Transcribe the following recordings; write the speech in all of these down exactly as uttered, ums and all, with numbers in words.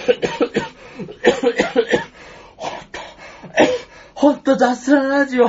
ほんと雑なラジオ。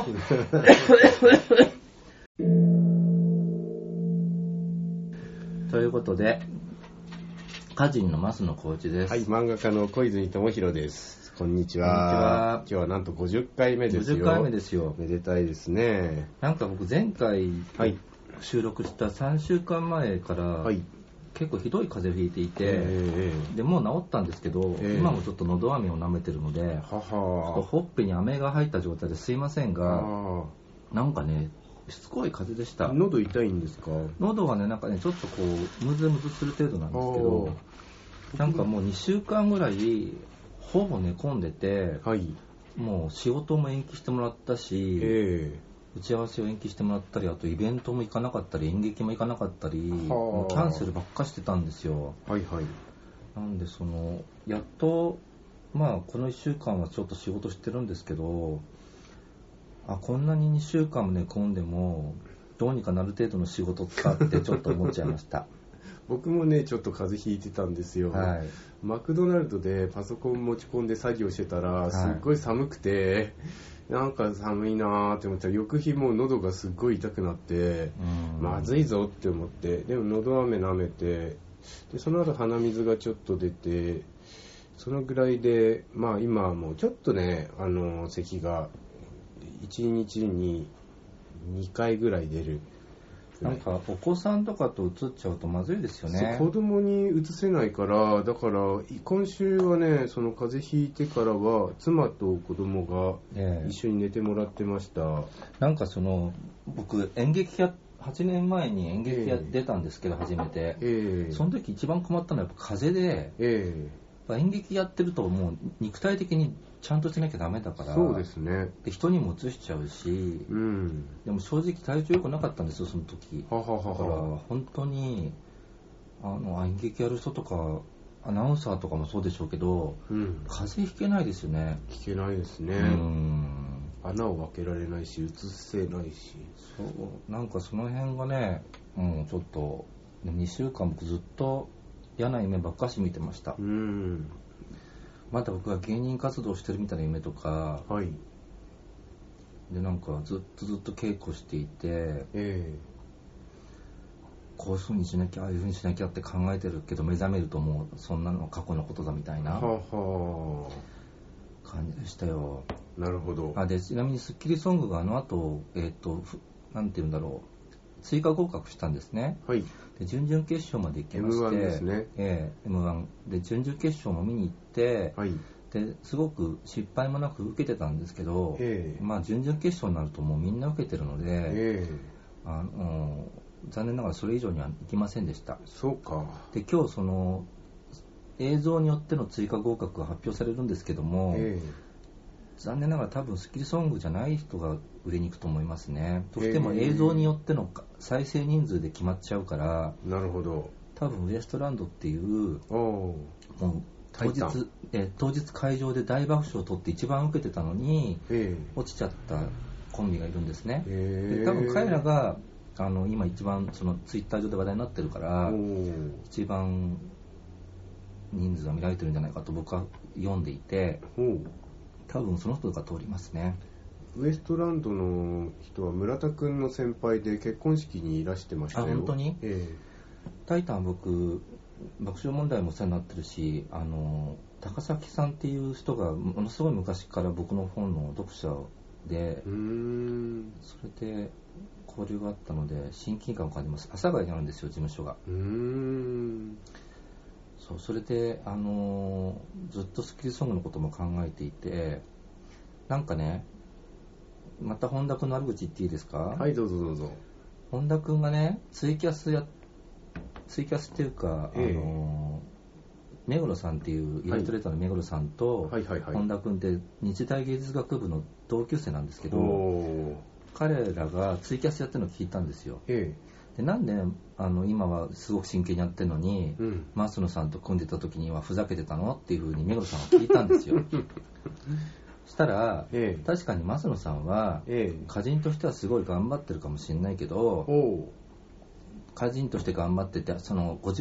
ということで、歌人の増野浩一です。 はい、漫画家の小泉智弘です。こんにちは。こんにちは。今日はなんとごじゅっかいめですよ。 ごじゅっかいめですよ。 めでたいですね。 なんか僕前回収録したさんしゅうかんまえから、はい、結構ひどい風邪をひいていて、えー、でもう治ったんですけど、えー、今もちょっと喉飴を舐めてるので、ははほっぺに飴が入った状態ですいませんが、なんかねしつこい風邪でした。 喉痛いんですか？ 喉はねなんかねちょっとこうムズムズする程度なんですけど、なんかもうにしゅうかんぐらいほぼ寝込んでて、はい、もう仕事も延期してもらったし、えー、打ち合わせを延期してもらったり、あとイベントも行かなかったり演劇も行かなかったり、もうキャンセルばっかしてたんですよ。はいはい。なんでそのやっとまあこのいっしゅうかんはちょっと仕事してるんですけど、あこんなににしゅうかんも寝込んでもどうにかなる程度の仕事かってちょっと思っちゃいました。 僕もねちょっと風邪ひいてたんですよ、はい、マクドナルドでパソコン持ち込んで作業してたらすっごい寒くて、はい、なんか寒いなーって思ったら翌日もう喉がすっごい痛くなってまずいぞって思って、でも喉飴舐めて、でその後鼻水がちょっと出て、そのぐらいでまあ今はもうちょっとねあの咳がいちにちににかいぐらい出る。 なんかお子さんとかとうつっちゃうとまずいですよね。 子供にうつせないから、だから今週はねその風邪ひいてからは妻と子供が一緒に寝てもらってました、えー、 なんかその僕演劇やはちねんまえに演劇や出たんですけど、えー、初めて、えー、その時一番困ったのはやっぱ風邪で、えー、演劇やってるともう肉体的にちゃんとしなきゃダメだから、 そうですね。 で人にも移しちゃうし、うん、でも正直体調良くなかったんですよその時。ははははだから本当にあの演劇やる人とかアナウンサーとかもそうでしょうけど、うん、風邪ひけないですよね。 ひけないですね。うん、穴を開けられないし移せないし、 そうなんかその辺がねもうちょっとにしゅうかん僕ずっと嫌な夢ばっかし見てました。うんまだ僕が芸人活動してるみたいな夢とか、はい、でなんかずっとずっと稽古していて、えー、こういう風にしなきゃああいう風にしなきゃって考えてるけど目覚めるともうそんなの過去のことだみたいな感じでしたよ。 なるほど。 あでちなみにスッキリソングがあの後えっとなんていうんだろう追加合格したんですね。はい。で準々決勝まで行きまして、エムワン ですね。ええ エムワン で準々決勝も見に行って、はい。ですごく失敗もなく受けてたんですけど、ええ、まあ準々決勝になるともうみんな受けてるので、ええ、あの残念ながらそれ以上にはいきませんでした。 そうか。で今日その映像によっての追加合格が発表されるんですけども。ええ残念ながら多分スッキリソングじゃない人が売れに行くと思いますね。どうしても映像によっての再生人数で決まっちゃうから、 なるほど。 多分ウエストランドっていうもう当日え当日会場で大爆笑を取って一番受けてたのに落ちちゃったコンビがいるんですね。で多分彼らがあの今一番そのツイッター上で話題になってるから一番人数が見られてるんじゃないかと僕は読んでいて、多分その人が通りますね。 ウエストランドの人は村田くんの先輩で結婚式にいらしてましたよ。 あ、本当に、えー、タイタン僕爆笑問題もお世話になってるし、あの高崎さんっていう人がものすごい昔から僕の本の読者で、うーんそれで交流があったので親近感を感じます。阿佐ヶ谷にあるんですよ事務所が。うーんそうそれで、あのー、ずっとスッキリソングのことも考えていて、なんかねまた本田君の悪口言っていいですか？ はいどうぞどうぞ。 本田君がねツイキャスやツイキャスっていうか、えー、あのー、目黒さんっていうイラストレーターの目黒さんと、はいはいはいはい、本田君って日大芸術学部の同級生なんですけど、彼らがツイキャスやってるのを聞いたんですよ。えーでなんであの今はすごく真剣にやってるのに、うん、増野さんと組んでた時にはふざけてたのっていう風に目黒さんは聞いたんですよ。そしたら、ええ、確かに増野さんは、ええ、歌人としてはすごい頑張ってるかもしれないけど、歌人として頑張っててそのごじゅっ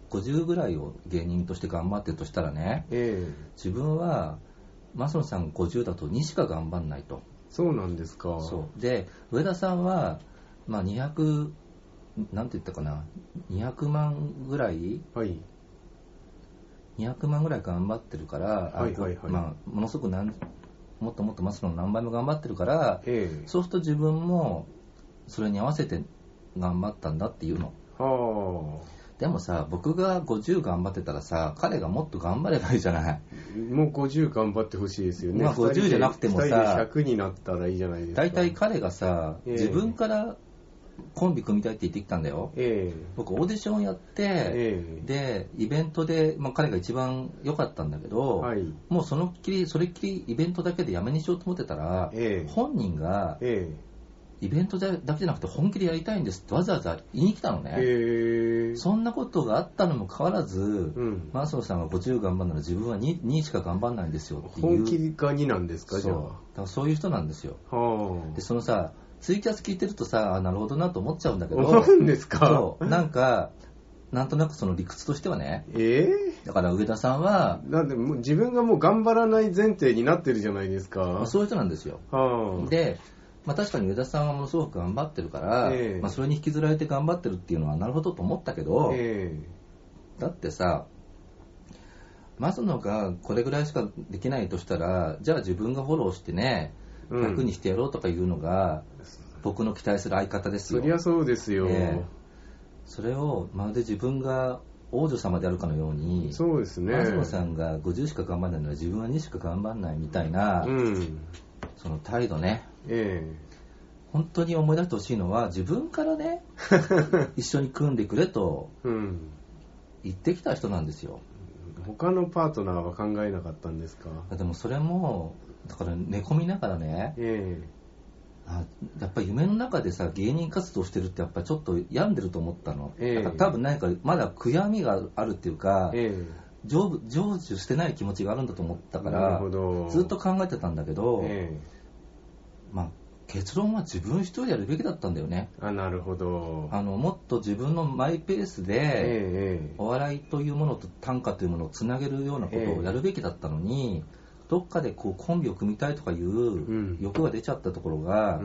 ごじゅうぐらいを芸人として頑張ってるとしたらね、えー、自分は増野さんごじゅうだとにしか頑張んないと。 そうなんですか。 そうで上田さんは、まあ、にひゃくなんて言ったかなにひゃくまんぐらい、はい、にひゃくまんぐらい頑張ってるから、はいはいはい、まあ、ものすごくなんもっともっと増野の何倍も頑張ってるから、えー、そうすると自分もそれに合わせて頑張ったんだっていうの。はあ。でもさ、僕がごじゅう頑張ってたらさ、彼がもっと頑張ればいいじゃない。 もうごじゅう頑張ってほしいですよね。 まあごじゅうじゃなくてもさ、ふたりでひゃくになったらいいじゃないですか。 大体彼がさ、えー、自分からコンビ組みたいって言ってきたんだよ。えー、僕オーディションやって、えー、でイベントで、まあ、彼が一番良かったんだけど、はい、もうそのっきりそれっきりイベントだけでやめにしようと思ってたら、えー、本人が、えーイベントだけじゃなくて本気でやりたいんですってわざわざ言いに来たのね。へそんなことがあったのも変わらず、うん、マーソンさんがごじゅう頑張るなら自分は 2, にしか頑張らないんですよっていう。 本気がになんですか。 そう、 じゃあだからそういう人なんですよ。はでそのさツイキャス聞いてるとさ、なるほどなと思っちゃうんだけど、 なんですか。 そうなんかなんとなくその理屈としてはね、えー、だから上田さんはなんでもう自分がもう頑張らない前提になってるじゃないですか。 まあ、そういう人なんですよ。はでまあ、確かに上田さんはものすごく頑張ってるから、えーまあ、それに引きずられて頑張ってるっていうのはなるほどと思ったけど、えー、だってさ増野がこれぐらいしかできないとしたらじゃあ自分がフォローしてねひゃくにしてやろうとかいうのが、うん、僕の期待する相方ですよ。 そりゃそうですよ、えー、 それをまるで自分が王女様であるかのように、 そうですね、 増野さんがごじゅうしか頑張らないなら自分はにしか頑張らないみたいな、うん、その態度ね、ええ、本当に思い出してほしいのは自分からね一緒に組んでくれと言ってきた人なんですよ。 他のパートナーは考えなかったんですか。 でもそれもだから寝込みながらね、ええ、あやっぱり夢の中でさ芸人活動してるってやっぱりちょっと病んでると思ったの、ええ、だから多分何かまだ悔やみがあるっていうか、ええ、成就してない気持ちがあるんだと思ったからずっと考えてたんだけど、ええ、まあ結論は自分一人でやるべきだったんだよね。 あ、なるほど。 あのもっと自分のマイペースで、ええ、お笑いというものと短歌というものをつなげるようなことをやるべきだったのに、ええ、どっかでこうコンビを組みたいとかいう欲が出ちゃったところが、うん、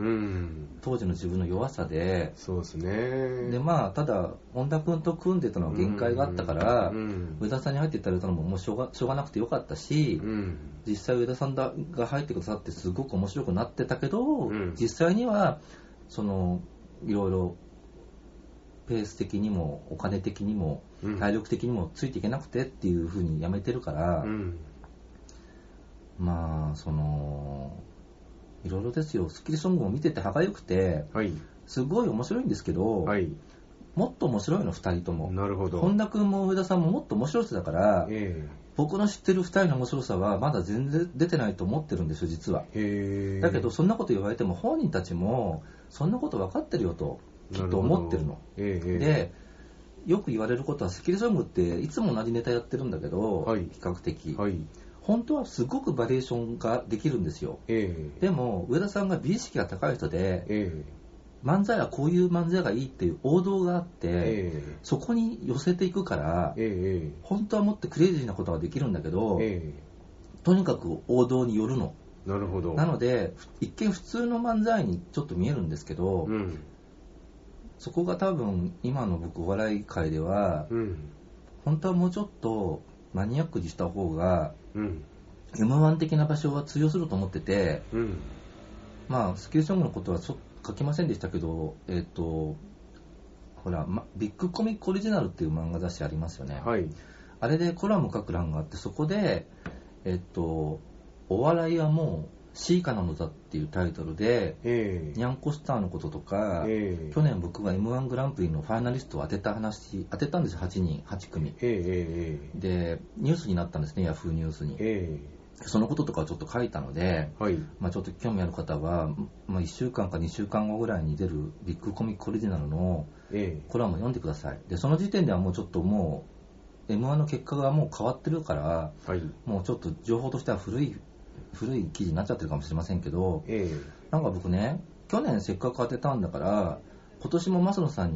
当時の自分の弱さで、 そうですね。でまあただ本田君と組んでたのは限界があったから、うん、上田さんに入っていただいたのももうしょうが、しょうがなくてよかったし、うん、実際上田さんが入ってくださってすごく面白くなってたけど、うん、実際にはそのいろいろペース的にもお金的にも体力的にもついていけなくてっていう風にやめてるから、うん、まあそのいろいろですよ。スッキリソングを見てて歯がゆくて、はい、すごい面白いんですけど、はい、もっと面白いのふたりとも。なるほど。本田君も上田さんももっと面白い人だから、えー、僕の知ってるふたりの面白さはまだ全然出てないと思ってるんですよ実は。へー。だけどそんなこと言われても本人たちもそんなこと分かってるよときっと思ってるの。えー、でよく言われることはスッキリソングっていつも同じネタやってるんだけど、はい、比較的、はい、本当はすごくバリエーションができるんですよ、えー、でも上田さんが美意識が高い人で、えー、漫才はこういう漫才がいいっていう王道があって、えー、そこに寄せていくから、えー、本当はもっとクレイジーなことができるんだけど、えー、とにかく王道に寄るの。 なるほど。 なので一見普通の漫才にちょっと見えるんですけど、うん、そこが多分今の僕お笑い界では、うん、本当はもうちょっとマニアックにした方が、うん、エムワン 的な場所は通用すると思ってて、うん、まあスッキリソングのことはそ書きませんでしたけど、えっとほら、ま、ビッグコミックオリジナルっていう漫画雑誌ありますよね、はい、あれでコラム書く欄があって、そこでえっとお笑いはもうシーカなのだっていうタイトルで、えー、ニャンコスターのこととか、えー、去年僕が エムワン グランプリのファイナリストを当てた話当てたんですよ。はちにんはち組、えー、でニュースになったんですね、ヤフーニュースに、えー、そのこととかをちょっと書いたので、はい、まあ、ちょっと興味ある方は、まあ、いっしゅうかんかにしゅうかんごぐらいに出るビッグコミックオリジナルのコラムを読んでください。でその時点ではもうちょっともう エムワン の結果がもう変わってるから、はい、もうちょっと情報としては古い古い記事になっちゃってるかもしれませんけど、えー、なんか僕ね、去年せっかく当てたんだから今年も増野さんに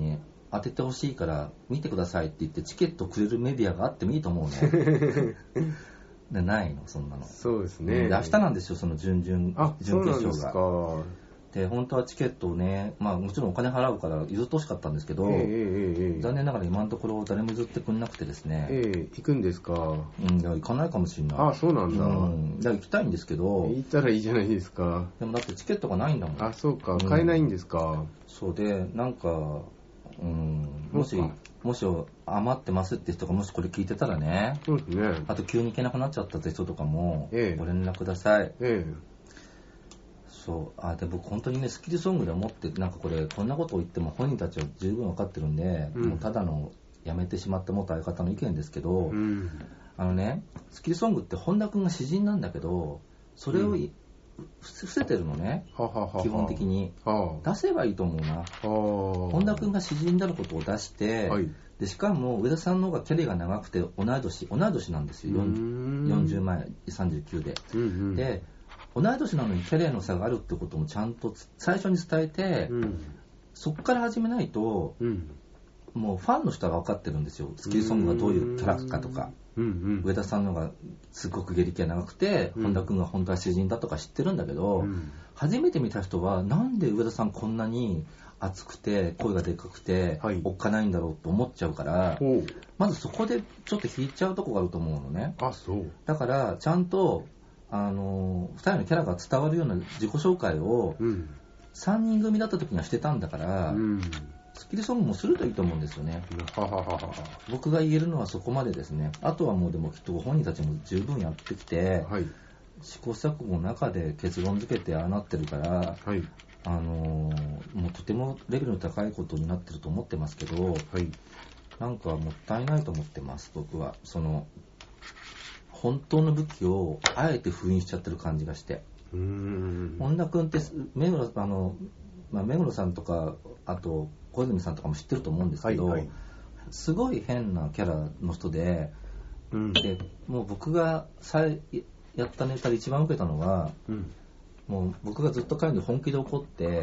当ててほしいから見てくださいって言ってチケットくれるメディアがあってもいいと思うね。でないのそんなの。 そうですね。 で明日なんですよその準々 あ準決勝が。 そうなんですか。 で本当はチケットをね、まあもちろんお金払うから譲ってほしかったんですけど、えーえー、残念ながら今のところ誰も譲ってくれなくてですね。 えー、行くんですか。 うん、だから行かないかもしれない。 あ、そうなんだ。 うん、だから行きたいんですけど。 行ったらいいじゃないですか。 でもだってチケットがないんだもん。 あ、そうか、買えないんですか。うん、 そうでなんか、うん、もしもし余ってますって人がもしこれ聞いてたらね。 そうですね。 あと急に行けなくなっちゃったって人とかもごええ、 連絡ください。 ええ、 そうあで僕本当にねスキルソングで思ってなんかこれこんなことを言っても本人たちは十分分かってるんで、うん、もうただのやめてしまった元相方の意見ですけど、うん、あのねスキルソングって本田君が詩人なんだけどそれを、うん、伏せてるのね、ははは基本的には出せばいいと思うな。は本田君が詩人であることを出して、はい、でしかも上田さんの方がキャリアが長くて同い年同い年なんですよ。よんじゅうまえさんじゅうきゅうで、うんうん、で同い年なのにキャリアの差があるってこともちゃんと最初に伝えて、うん、そこから始めないと、うん、もうファンの人は分かってるんですよ。スキルソングがどういうキャラかとか、うんうん、上田さんのがすごく芸歴が長くて、うん、本田君が本当は詩人だとか知ってるんだけど、うん、初めて見た人はなんで上田さんこんなに熱くて声がでかくて、はい、おっかないんだろうと思っちゃうからまずそこでちょっと引いちゃうとこがあると思うのね。 あ、そうだからちゃんとあのふたりのキャラが伝わるような自己紹介をさんにん組だった時にはしてたんだから、うん、スキルソングもするといいと思うんですよね。はははは僕が言えるのはそこまでですね。あとはもうでもきっとご本人たちも十分やってきて、はい、試行錯誤の中で結論付けてああなってるから、はい、あのもうとてもレベルの高いことになってると思ってますけど、はい、なんかもったいないと思ってます僕は。その本当の武器をあえて封印しちゃってる感じがして。うーん本田君って目黒あの、まあ、目黒さんとかあと小泉さんとかも知ってると思うんですけど、はいはい、すごい変なキャラの人で、うん、でもう僕がさやったネタで一番受けたのは、うん、もう僕がずっと彼に本気で怒って、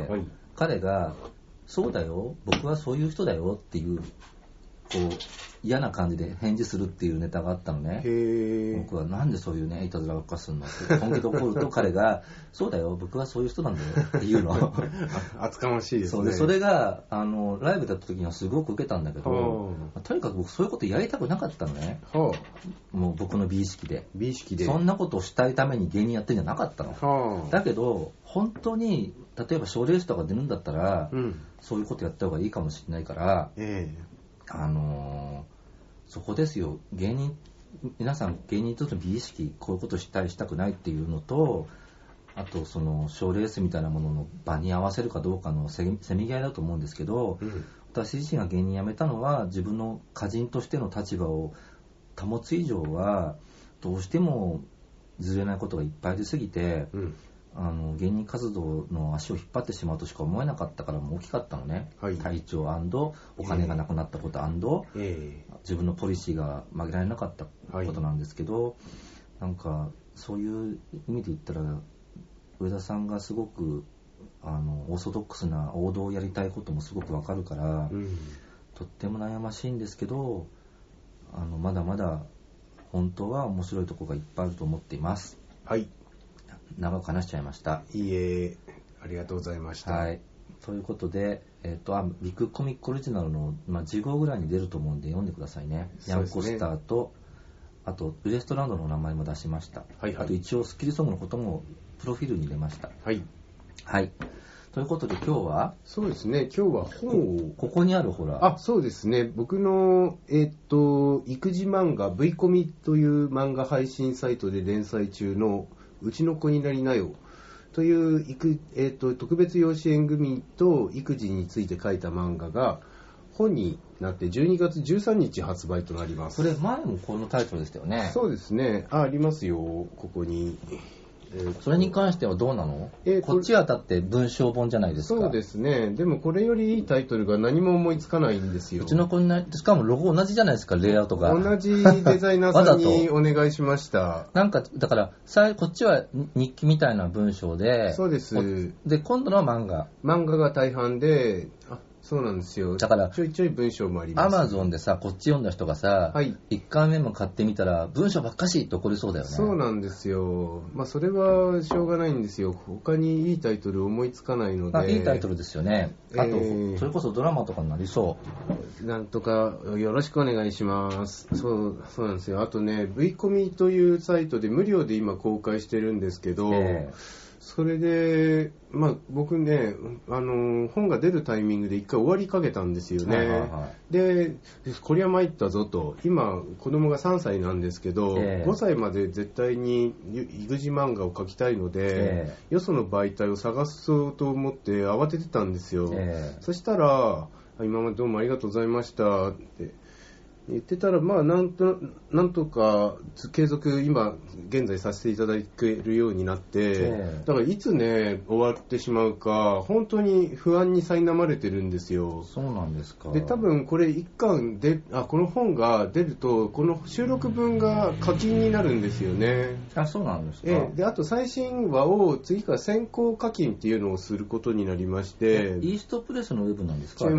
はい、彼がそうだよ僕はそういう人だよっていうこう嫌な感じで返事するっていうネタがあったのね。へ僕はなんでそういうねいたずらばっかするのって本気で怒ると彼がそうだよ僕はそういう人なんだよっていうの厚かましいですね。 そうでそれがあのライブだった時にはすごく受けたんだけどとにかく僕そういうことやりたくなかったのね。もう僕の美意識で美意識でそんなことをしたいために芸人やってんじゃなかったの。だけど本当に例えば賞レースとか出るんだったら、うん、そういうことやった方がいいかもしれないから、えーあのー、そこですよ。芸人皆さん芸人との美意識こういうことしたいしたくないっていうのとあとその賞レースみたいなものの場に合わせるかどうかのせめぎ合いだと思うんですけど、うん、私自身が芸人辞めたのは自分の歌人としての立場を保つ以上はどうしてもずれないことがいっぱい出すぎて、うんあの芸人活動の足を引っ張ってしまうとしか思えなかったからも大きかったのね、はい、体調お金がなくなったこと、えー、自分のポリシーが曲げられなかったことなんですけど、はい、なんかそういう意味で言ったら上田さんがすごくあのオーソドックスな王道をやりたいこともすごくわかるから、うん、とっても悩ましいんですけどあのまだまだ本当は面白いところがいっぱいあると思っています。はい長く話しちゃいました。 いいえ、ありがとうございました。 はい。ということで、えっと、あビッグコミックオリジナルの、まあ、次号ぐらいに出ると思うんで読んでくださいね。ヤンコスターと、あとウエストランドの名前も出しました。はいはい、あと一応スキルソングのこともプロフィールに入れました。はい。はい。ということで今日はそうですね、今日は本をここにあるほらあ、そうですね、僕のえっと育児漫画 V コミという漫画配信サイトで連載中のうちの子になりなよという、えー、と特別養子縁組と育児について書いた漫画が本になってじゅうにがつじゅうさんにち発売となります。 これ前もこのタイトルでしたよね。 そうですね。あ、ありますよここに。 えー、それに関してはどうなの？えー、こっちはだって文章本じゃないですか。 そうですね。でもこれよりいいタイトルが何も思いつかないんですよ。 うちの子になしかもロゴ同じじゃないですか、レイアウトが。 同じデザイナーさんにお願いしました。 なんかだからさこっちは日記みたいな文章で、 そうです。 で今度のは漫画。 漫画が大半で、あそうなんですよ。 だからちょいちょい文章もあります。 アマゾンでさ、こっち読んだ人がさ、はい、いっかいめも買ってみたら文章ばっかしって怒りそうだよね。 そうなんですよ。まあそれはしょうがないんですよ。他にいいタイトル思いつかないので。 あ、いいタイトルですよね。あと、えー、それこそドラマとかになりそう。 なんとかよろしくお願いします。そう、そうなんですよ。あとね、V コミというサイトで無料で今公開してるんですけど、えーそれで、まあ、僕ね、あの本が出るタイミングで一回終わりかけたんですよね。はいはいはい、で、こりゃ参ったぞと。今、子供がさんさいなんですけど、えー、ごさいまで絶対に育児漫画を描きたいので、えー、よその媒体を探そうと思って慌ててたんですよ。えー、そしたら、今までどうもありがとうございましたって言ってたら、まあなんとなんとか継続今現在させていただけるようになって、だからいつね終わってしまうか本当に不安に苛まれてるんですよ。 そうなんですか。 で多分これ一巻であこの本が出るとこの収録分が課金になるんですよね。 あ、そうなんですか。 えであと最新話を次から先行課金っていうのをすることになりまして。 イーストプレスのウェブなんですか。 違います。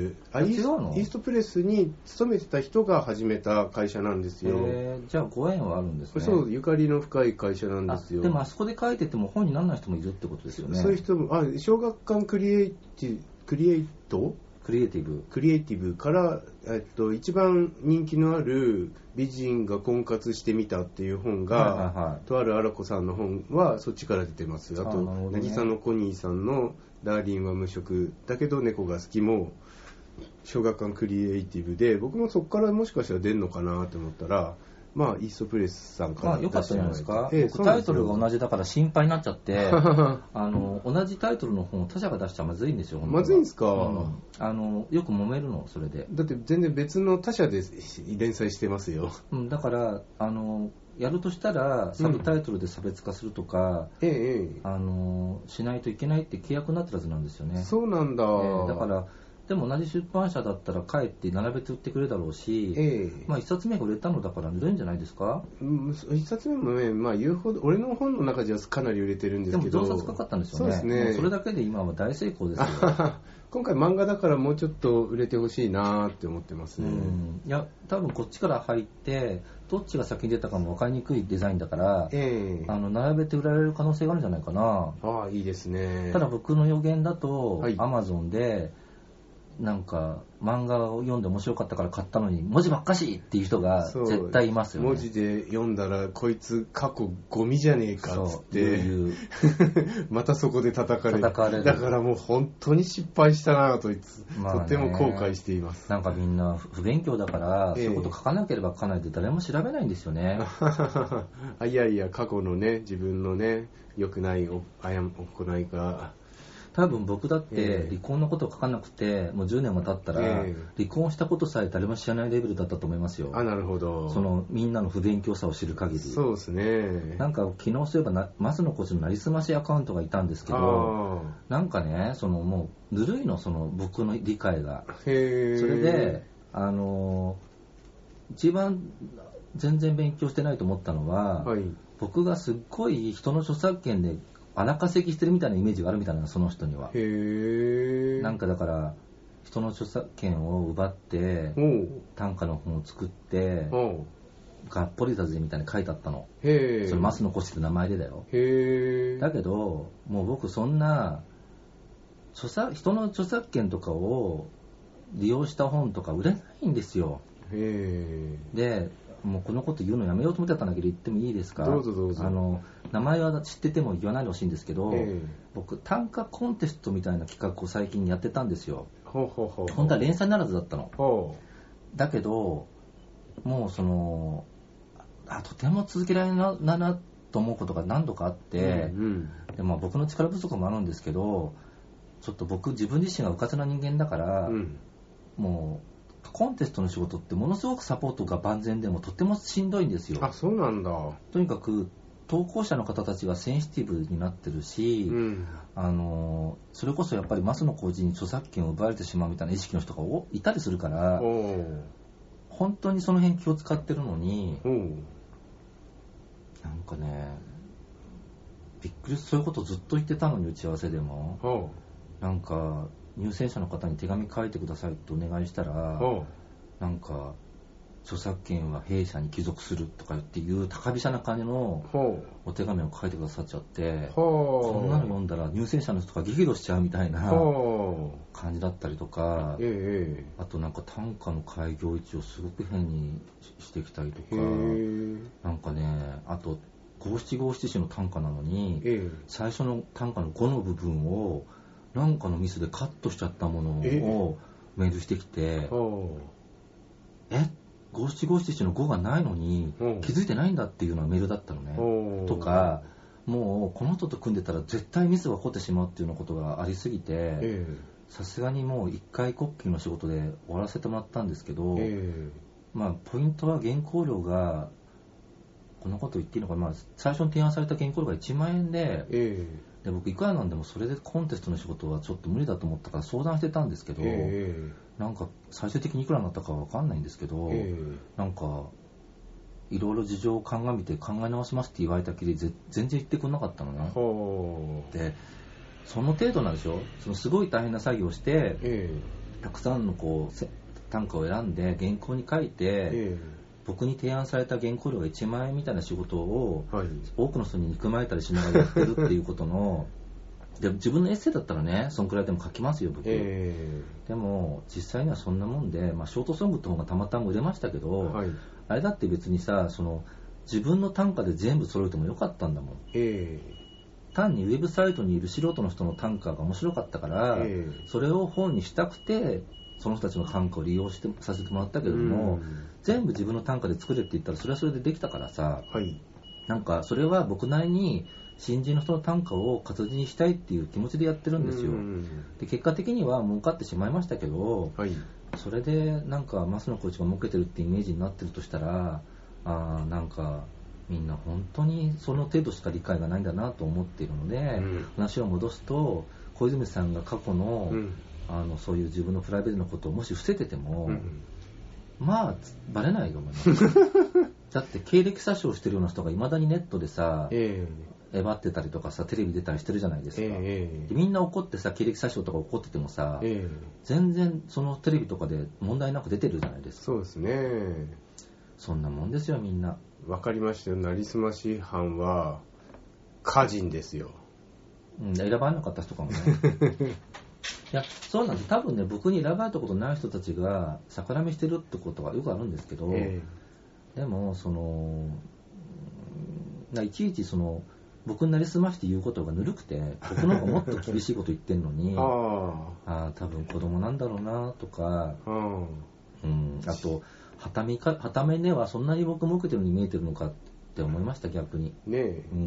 あイーストプレスに勤めてた人が始めた会社なんですよ。 えー、じゃあご縁はあるんですね。 そう、ゆかりの深い会社なんですよ。 でもあそこで書いてても本にならない人もいるってことですよね。 そういう人も、あ、小学館クリエイティクリエイトクリエイティブクリエイティブから、えっと、一番人気のある美人が婚活してみたっていう本が、はいはいはい、とあるあらこさんの本はそっちから出てます。あと、なぎさのコニーさんのダーリンは無職だけど猫が好きも小学館クリエイティブで、僕もそこからもしかしたら出るのかなと思ったら、まあイーストプレスさんからまあ良かったじゃないですか。ええ、僕タイトルが同じだから心配になっちゃってあの同じタイトルの本を他社が出しちゃまずいんですよ。 まずいんですか、うん、 あのよく揉めるのそれで。 だって全然別の他社で連載してますよ、 うん、だからあのやるとしたらサブタイトルで差別化するとか、うん、ええ、あのしないといけないって契約になってるはずなんですよね。 そうなんだ、えー、だからでも同じ出版社だったら帰って並べて売ってくれるだろうし、えー、まあ一冊目が売れたのだから売れるんじゃないですか。 一冊目もね、まあ言うほど俺の本の中じゃかなり売れてるんですけど、 でも増刷かかったんですよね。 そうですね。 それだけで今は大成功ですよ。 今回漫画だからもうちょっと売れてほしいなって思ってますね。 うん、いや多分こっちから入ってどっちが先に出たかも分かりにくいデザインだから、えー、あの並べて売られる可能性があるんじゃないかな。 ああいいですね。 ただ僕の予言だと、はい、Amazon でなんか漫画を読んで面白かったから買ったのに文字ばっかしっていう人が絶対いますよね。 文字で読んだらこいつ過去ゴミじゃねえかっつってまたそこで叩かれる。叩かれる。だからもう本当に失敗したなといつ、まあ、とても後悔しています。 なんかみんな不勉強だから、えー、そういうこと書かなければ書かないで誰も調べないんですよね。 あいやいや過去のね自分のね良くない行いが多分僕だって離婚のことを書かなくてもうじゅうねんも経ったら離婚したことさえ誰も知らないレベルだったと思いますよ。 あ、なるほど。 そのみんなの不勉強さを知る限り。 そうですね。 なんか昨日そういえばなマスのコーチのなりすましアカウントがいたんですけど、なんかねそのもうぬるいのその僕の理解が。へー。それであの一番全然勉強してないと思ったのは、はい、僕がすっごい人の著作権で荒稼ぎしてるみたいなイメージがあるみたいな、その人には。へー。なんかだから人の著作権を奪って短歌の本を作ってがっぽりだぜみたいに書いてあったの。へー。それマスのコシって名前でだよ。へー。だけどもう僕そんな著作人の著作権とかを利用した本とか売れないんですよ。へー。でもうこのこと言うのやめようと思ってたんだけど言ってもいいですか。 どうぞどうぞ。 あの名前は知ってても言わないでほしいんですけど、えー、僕短歌コンテストみたいな企画を最近やってたんですよ。ほうほうほうほう。本当は連載ならずだったの。ほう。だけどもうそのあとても続けられないななと思うことが何度かあって、うんうん、でまあ、僕の力不足もあるんですけどちょっと僕自分自身がうかつな人間だから、うん、もうコンテストの仕事ってものすごくサポートが万全でもとてもしんどいんですよ。 あ、そうなんだ。 とにかく投稿者の方たちがセンシティブになってるし、うん、あのそれこそやっぱりマスの工事に著作権を奪われてしまうみたいな意識の人がいたりするから本当にその辺気を使ってるのに、うん、なんかねびっくり、そういうことずっと言ってたのに打ち合わせでもなんか入選者の方に手紙書いてくださいってお願いしたら、なんか著作権は弊社に帰属するとかっていう高飛車な感じのお手紙を書いてくださっちゃって、こんなの読んだら入選者の人が激怒しちゃうみたいな感じだったりとか、えー、あとなんか短歌の開業位置をすごく変にしてきたりとか、なんかね、あと五七五七詩の短歌なのに、えー、最初の短歌の語の部分をなんかのミスでカットしちゃったものをメールしてきて、えっ五七五七七の語がないのに気づいてないんだっていうようなメールだったのね。とか、もうこの人と組んでたら絶対ミスが起こってしまうっていうようなことがありすぎて、さすがにもう一回コッキーの仕事で終わらせてもらったんですけど、えー、まあポイントは原稿料が、こんなこと言っていいのか、まあ最初に提案された原稿料がいちまんえんで、えー、で僕いくらなんでもそれでコンテストの仕事はちょっと無理だと思ったから相談してたんですけど、えー、なんか最終的にいくらになったかは分かんないんですけど、えー、なんかいろいろ事情を鑑みて考え直しますって言われたきり全然言ってくれなかったのね。でその程度なんでしょ。そのすごい大変な作業をして、えー、たくさんのこう短歌を選んで原稿に書いて、えー僕に提案された原稿料がいちまんえんみたいな仕事を、はい、多くの人に憎まれたりしながらやってるっていうことので自分のエッセイだったらね、そんくらいでも書きますよ僕、えー、でも実際にはそんなもんで、まあ、ショートソングって方がたまたま売れましたけど、はい、あれだって別にさ、その自分の短歌で全部揃えてもよかったんだもん、えー、単にウェブサイトにいる素人の人の短歌が面白かったから、えー、それを本にしたくてその人たちの短歌を利用してさせてもらったけれども、全部自分の短歌で作れって言ったらそれはそれでできたからさ、はい、なんかそれは僕なりに新人の人の短歌を活字にしたいっていう気持ちでやってるんですよ。で結果的には儲かってしまいましたけど、はい、それでなんか増野コーチが儲けてるってイメージになってるとしたら、あなんかみんな本当にその程度しか理解がないんだなと思っているので、うん、話を戻すと小泉さんが過去の、うんあのそういう自分のプライベートのことをもし伏せてても、うん、まあバレないと思いますだって経歴詐称してるような人がいまだにネットでさ、えー、えばってたりとかさテレビ出たりしてるじゃないですか、えー、でみんな怒ってさ経歴詐称とか怒っててもさ、えー、全然そのテレビとかで問題なく出てるじゃないですか。 そうですね。 そんなもんですよみんな。 わかりましたよ。なりすまし犯は歌人ですよ、 うん、選ばなかった人かもねいやそうなんです。多分ね僕に選ばれたことない人たちが逆らみしてるってことはよくあるんですけど、えー、でもそのいちいちその僕になりすまして言うことがぬるくて僕の方がもっと厳しいこと言ってんのにああ多分子供なんだろうなとか、うん、あとはためかはためねはそんなに僕も受けてるように見えてるのかって思いました逆にねえ、うん、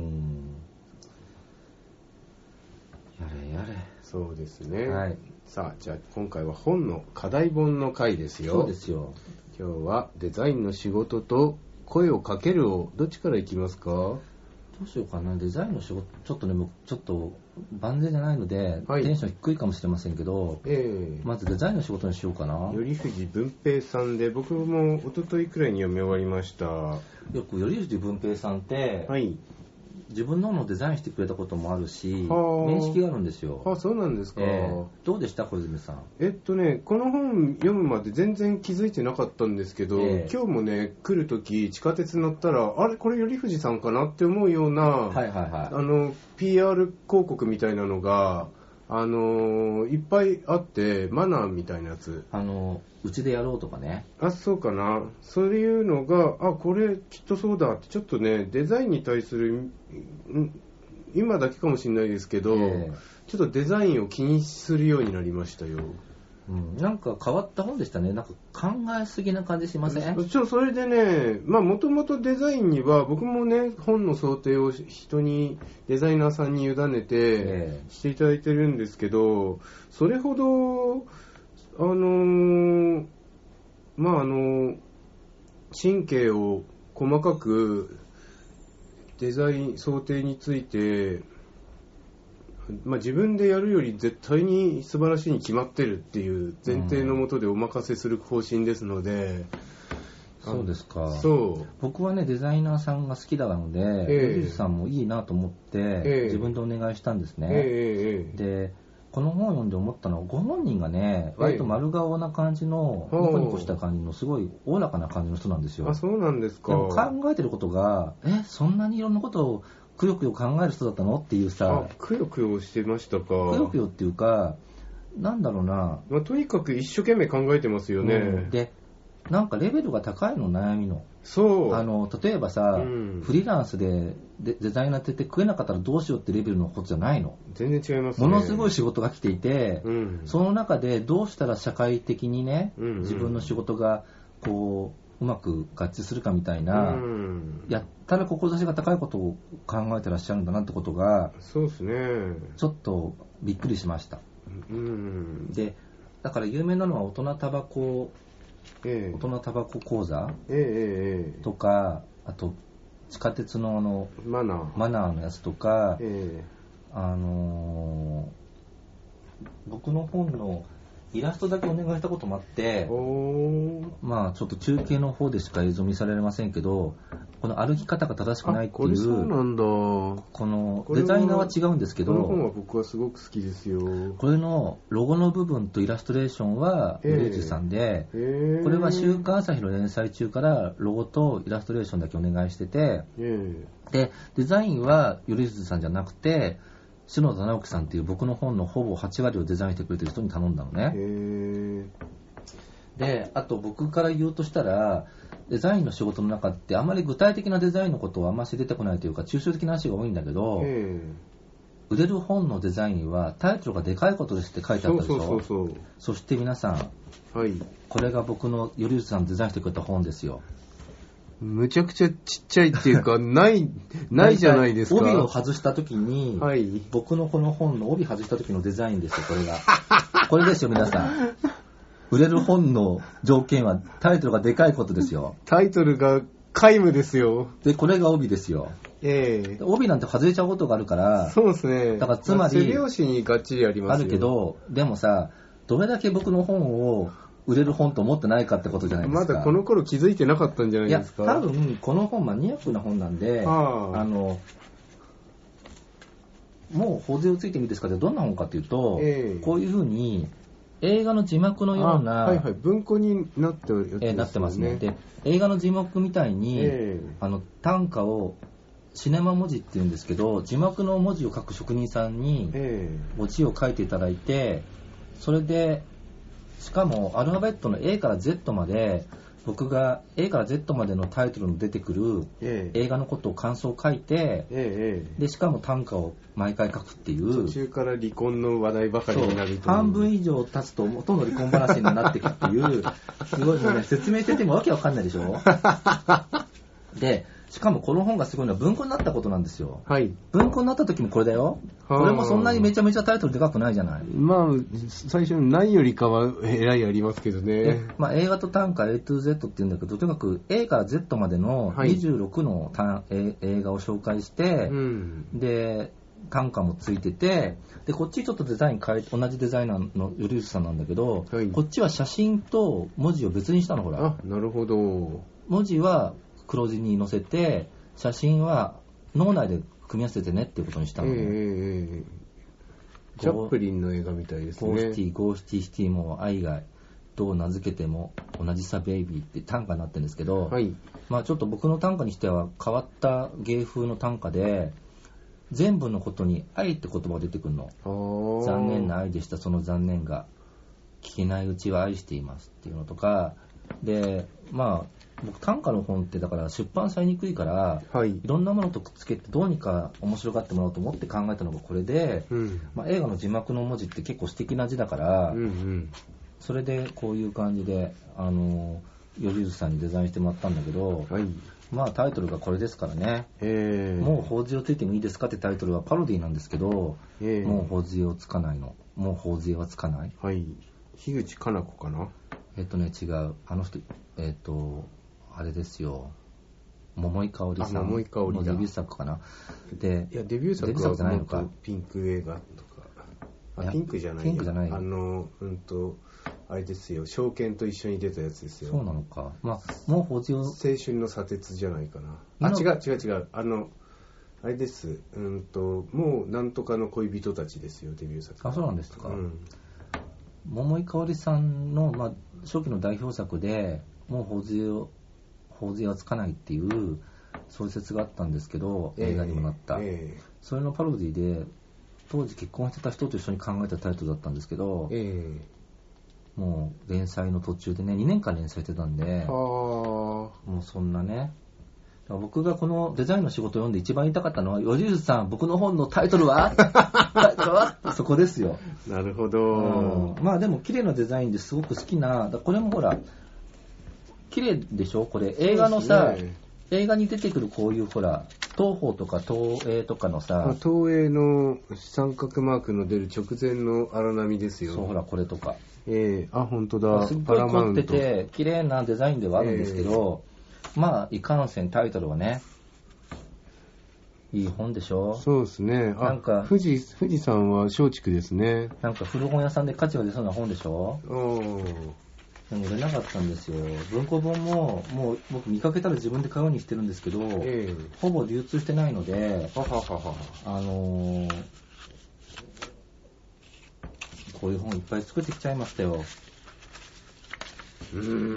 やれやれ。 そうですね、はい、さあじゃあ今回は本の課題本の回ですよ。 そうですよ。 今日はデザインの仕事と声をかけるをどっちからいきますか？どうしようかな。デザインの仕事ちょっとね僕ちょっと万全じゃないので、はい、テンション低いかもしれませんけど、えー、まずデザインの仕事にしようかな。 頼藤文平さんで僕も一昨日くらいに読み終わりました。よく頼藤文平さんって、はい自分のものをデザインしてくれたこともあるし面識があるんですよ。 あ、そうなんですか、 えー、どうでした小泉さん？ えっとねこの本読むまで全然気づいてなかったんですけど、えー、今日もね来るとき地下鉄乗ったらあれこれ頼藤さんかなって思うような、はいはいはい、あの ピーアール 広告みたいなのがあのー、いっぱいあってマナーみたいなやつあのうちでやろうとかね。 あ、そうかな。そういうのがあこれきっとそうだってちょっとねデザインに対する今だけかもしれないですけど、えー、ちょっとデザインを気にするようになりましたよ。 うん、なんか変わった本でしたね。なんか考えすぎな感じしません？ ちょそれでね、まあもともとデザインには僕もね本の想定を人にデザイナーさんに委ねてしていただいてるんですけど、それほどあのー、まああの神経を細かくデザイン想定についてまあ、自分でやるより絶対に素晴らしいに決まってるっていう前提のもとでお任せする方針ですので、 うん、そうですか。そう僕はねデザイナーさんが好きなので、えー、藤さんもいいなと思って、えー、自分でお願いしたんですね、えー、でこの本を読んで思ったのは、ご本人がね、割と丸顔な感じの、ニコニコした感じの、すごいおおらかな感じの人なんですよ。 あ、そうなんですか。 でも考えてることが、え、そんなにいろんなことをくよくよ考える人だったのっていうさ、 あ、くよくよしてましたか。くよくよっていうか、なんだろうな。 まあ、とにかく一生懸命考えてますよね。うん、 で、なんかレベルが高いの、悩みの。 そう。 あの、例えばさ、うん、フリーランスでデザイナーって言って食えなかったらどうしようってレベルのことじゃないの。 全然違いますね。 ものすごい仕事が来ていて、 うん、 その中でどうしたら社会的にね、うんうん、自分の仕事がこう、うまく合致するかみたいな、うん、やったら志が高いことを考えてらっしゃるんだなってことが、 そうですね。 ちょっとびっくりしました。 うん、 で、だから有名なのは大人タバコ、 ええ、 大人タバコ講座、 ええええ、 とか、あと地下鉄のあのマナー、 マナーのやつとか、 ええ、 あのー、僕の本のイラストだけお願いしたこともあって、まあちょっと中継の方でしか映像見されませんけど、この歩き方が正しくないっていう、 そうなんだ。 このデザイナーは違うんですけど、 この本は僕はすごく好きですよ。 これのロゴの部分とイラストレーションはヨレジさんで、 えー、 これは週刊朝日の連載中からロゴとイラストレーションだけお願いしてて、 えー、でデザインはヨレジさんじゃなくて篠田直樹さんっていう僕の本のほぼはち割をデザインしてくれてる人に頼んだのね。 へー。 で、あと僕から言うとしたら、デザインの仕事の中ってあんまり具体的なデザインのことはあんまり出てこないというか、抽象的な話が多いんだけど、売れる本のデザインはタイトルがでかいことですって書いてあったでしょ。 そうそうそうそう。 そして皆さん、 はい、 これが僕の頼内さんデザインしてくれた本ですよ。 むちゃくちゃちっちゃいっていうかないないじゃないですか。 帯を外した時に、 はい、 僕のこの本の帯外した時のデザインですよ、これが。これですよ皆さん。売れる本の条件はタイトルがでかいことですよ。 タイトルが皆無ですよ。 でこれが帯ですよ。 ええー、 帯なんて外れちゃうことがあるから。 そうですね。 だからつまり背表紙にがっちりありますよ。 あるけど、でもさ、どれだけ僕の本を売れる本と思ってないかってことじゃないですか。 まだこの頃気づいてなかったんじゃないですか。 いや、多分この本マニアックな本なんで、 はあ、 あのもう頬杖をついてみですかってどんな本かっていうと、 えー、 こういうふうに映画の字幕のような、 はいはい、文庫になってるやつですね。 えー、なってますね。で、映画の字幕みたいに、 えー、 あの単価をシネマ文字って言うんですけど、字幕の文字を書く職人さんに文字を書いていただいて、それでしかもアルファベットの A から Z まで、僕が A から Z までのタイトルの出てくる映画のことを感想を書いて、 ええ、 でしかも短歌を毎回書くっていう。 途中から離婚の話題ばかりになると、 半分以上経つと元の離婚話になっていくっていうすごいもうね、説明しててもわけわかんないでしょ。でしかもこの本がすごいのは文庫になったことなんですよ。 はい。 文庫になった時もこれだよ。これもそんなにめちゃめちゃタイトルでかくないじゃない。 まあ最初のないよりかはえらいありますけどね。 まあ、映画と単価 A と Z って言うんだけど、とにかく A から Z までのにじゅうろくの、はい、映画を紹介して、 うん、 で単価もついてて、でこっちちょっとデザイン変え、同じデザイナーの頼内さんなんだけど、はい、こっちは写真と文字を別にしたの。ほら。 あ、なるほど。 文字は黒字に載せて、写真は脳内で組み合わせてねっていうことにしたのね。えー、チャップリンの映画みたいですね。 ゴーシティ、ゴーシティシティも愛がどう名付けても同じさベイビーって短歌になってるんですけど、 はい、 まあちょっと僕の短歌にしては変わった芸風の短歌で、全部のことに愛って言葉が出てくるの。残念な愛でした、その残念が聞けないうちは愛していますっていうのとかで、まあ僕短歌の本ってだから出版されにくいから、はい、いろんなものとくっつけてどうにか面白がってもらおうと思って考えたのがこれで、うん、まあ、映画の字幕の文字って結構素敵な字だから、 うんうん、 それでこういう感じであの頼内さんにデザインしてもらったんだけど、 はい、 まあタイトルがこれですからね。 えー、 もう頬杖をついてもいいですかってタイトルはパロディなんですけど、 えー、 もう頬杖をつかないの。もう頬杖はつかない。 はい。樋口かな子かな。 えっとね違う、あの人えっとあれですよ、桃井かおりさんのデビュー作かな。で、 いやデビュー作はじゃないのか。ピンク映画とか。あ、ピンクじゃない。 ピンクじゃない。 あのうんとあれですよ、証券と一緒に出たやつですよ。 そうなのか。まあもう補充。 青春の砂鉄じゃないかな。あ、違う違う違う。あのあれです、うんともうなんとかの恋人たちですよ、デビュー作。 あ、そうなんですか。うん、桃井かおりさんの、まあ、初期の代表作でもう頬杖を頬杖はつかないっていうそういう説があったんですけど、映画にもなった、えー、それのパロディで当時結婚してた人と一緒に考えたタイトルだったんですけど、えー、もう連載の途中でねにねんかん連載してたんで、あもうそんなね、僕がこのデザインの仕事を読んで一番言いたかったのは、吉内さん僕の本のタイトルはタイトルはそこですよ。 なるほど、 うん、まあでも綺麗なデザインですごく好きな、これもほら綺麗でしょこれ、映画のさ、ね、映画に出てくるこういうほら東宝とか東映とかのさ、 東映の三角マークの出る直前の荒波ですよ。 そう、ほらこれとか、 えー、あ本当だ、 すっごい凝ってて綺麗なデザインではあるんですけど、えー、まあいかんせんタイトルはねいい本でしょ。 そうですね。あ、なんか富士富士山は松竹ですね。 なんか古本屋さんで価値が出そうな本でしょ。おでも売れなかったんですよ。文庫本ももう僕見かけたら自分で買うようにしてるんですけど、えー、ほぼ流通してないので、ははははあのー、こういう本いっぱい作ってきちゃいましたよ。うん、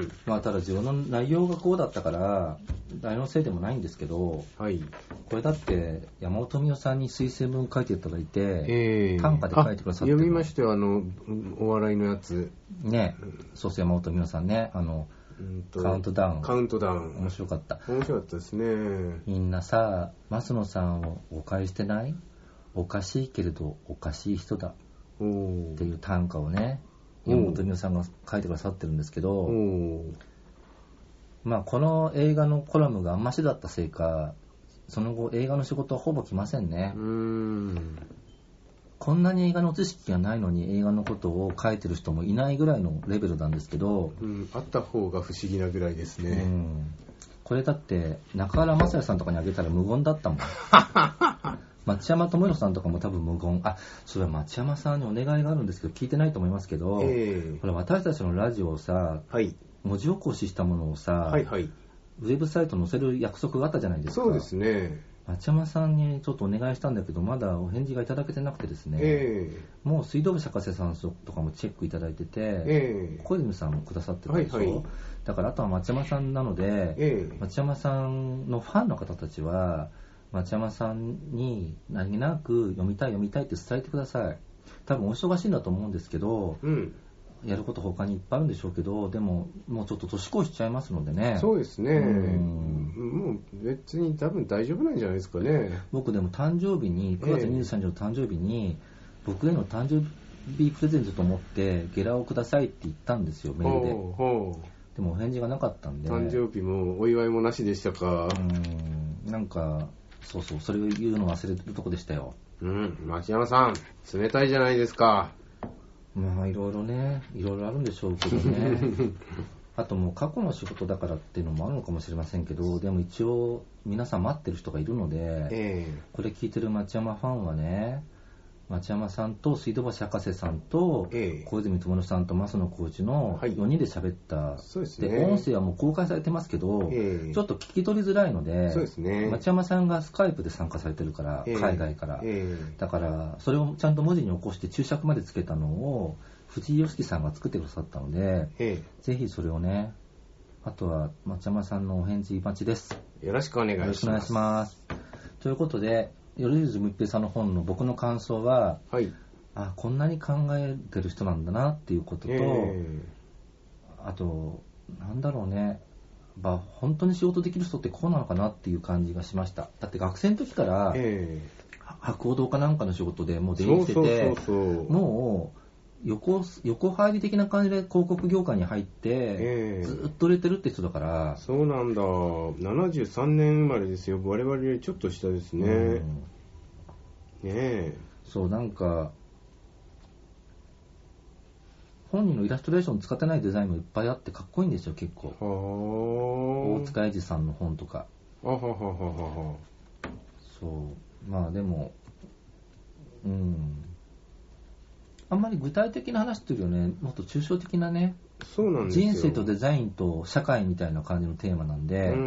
まあただ自分の内容がこうだったから誰のせいでもないんですけど、はい、これだって山本美代さんに推薦文書いていただいて、えー、短歌で書いてくださって、 読みましたよ、あのお笑いのやつね、うん、そうそう山本美代さんね、あの、うん、カウントダウンカウントダウン面白かった。 面白かったですね。 みんなさ増野さんを誤解してない？おかしいけれどおかしい人だっていう短歌をね山本美代さんが書いてくださってるんですけど、まあこの映画のコラムがあんましだったせいかその後映画の仕事はほぼ来ませんね。うーんこんなに映画の知識がないのに映画のことを書いてる人もいないぐらいのレベルなんですけど、 うん、あった方が不思議なぐらいですね。うん、 これだって中原雅也さんとかにあげたら無言だったもん町山智博さんとかも多分無言。あ、それは町山さんにお願いがあるんですけど聞いてないと思いますけど、えー、これ私たちのラジオをさ、はい、文字起こししたものをさ、はいはい、ウェブサイトに載せる約束があったじゃないですか。 そうですね。 町山さんにちょっとお願いしたんだけどまだお返事がいただけてなくてですね、えー、もう水道橋博士さんとかもチェックいただいてて、えー、小泉さんもくださってたでしょ、はいはい、だからあとは町山さんなので、えー、町山さんのファンの方たちは町山さんに何気なく読みたい読みたいって伝えてください。多分お忙しいんだと思うんですけど、うん、やること他にいっぱいあるんでしょうけど、でももうちょっと年越しちゃいますのでね。 そうですね、うん、もう別に多分大丈夫なんじゃないですかね。 僕でも誕生日にくがつにじゅうさんにちの誕生日に、えー、僕への誕生日プレゼントと思ってゲラをくださいって言ったんですよ、メールで。ほうほう。でもお返事がなかったんで。 誕生日もお祝いもなしでしたか。 うん、なんかそうそう、それを言うの忘れるとこでしたよ。 うん、町山さん冷たいじゃないですか。 まあいろいろね、いろいろあるんでしょうけどねあともう過去の仕事だからっていうのもあるのかもしれませんけど、でも一応皆さん待ってる人がいるので、えー、これ聞いてる町山ファンはね、町山さんと水道橋博士さんと、えー、小泉智さんと増野浩二のよにんで喋った、はい、そうですね、で音声はもう公開されてますけど、えー、ちょっと聞き取りづらいので、そうですね、町山さんがスカイプで参加されてるから、えー、海外から、えー、だからそれをちゃんと文字に起こして注釈までつけたのを藤井良樹さんが作ってくださったので、えー、ぜひそれをね、あとは町山さんのお返事待ちです。 よろしくお願いします。 よろしくお願いします。ということで頼水睦平さんの本の僕の感想は、はい、あ、こんなに考えてる人なんだなっていうことと、えー、あとなんだろうね、まあ、本当に仕事できる人ってこうなのかなっていう感じがしました。だって学生の時から、えー、博報堂かなんかの仕事でもう出入りしてて、そうそうそうそう、もう横, 横入り的な感じで広告業界に入って、えー、ずっと売れてるって人だから。 そうなんだ。ななじゅうさんねん生まれですよ。我々よりちょっと下ですね、うん、ねえ。 そう、なんか本人のイラストレーション使ってないデザインもいっぱいあってかっこいいんですよ結構。は大塚英二さんの本とか。あはははは。そう、まあでもうん、 あんまり具体的な話というよりね、もっと抽象的なね、 そうなんですよ。 人生とデザインと社会みたいな感じのテーマなんで、うん、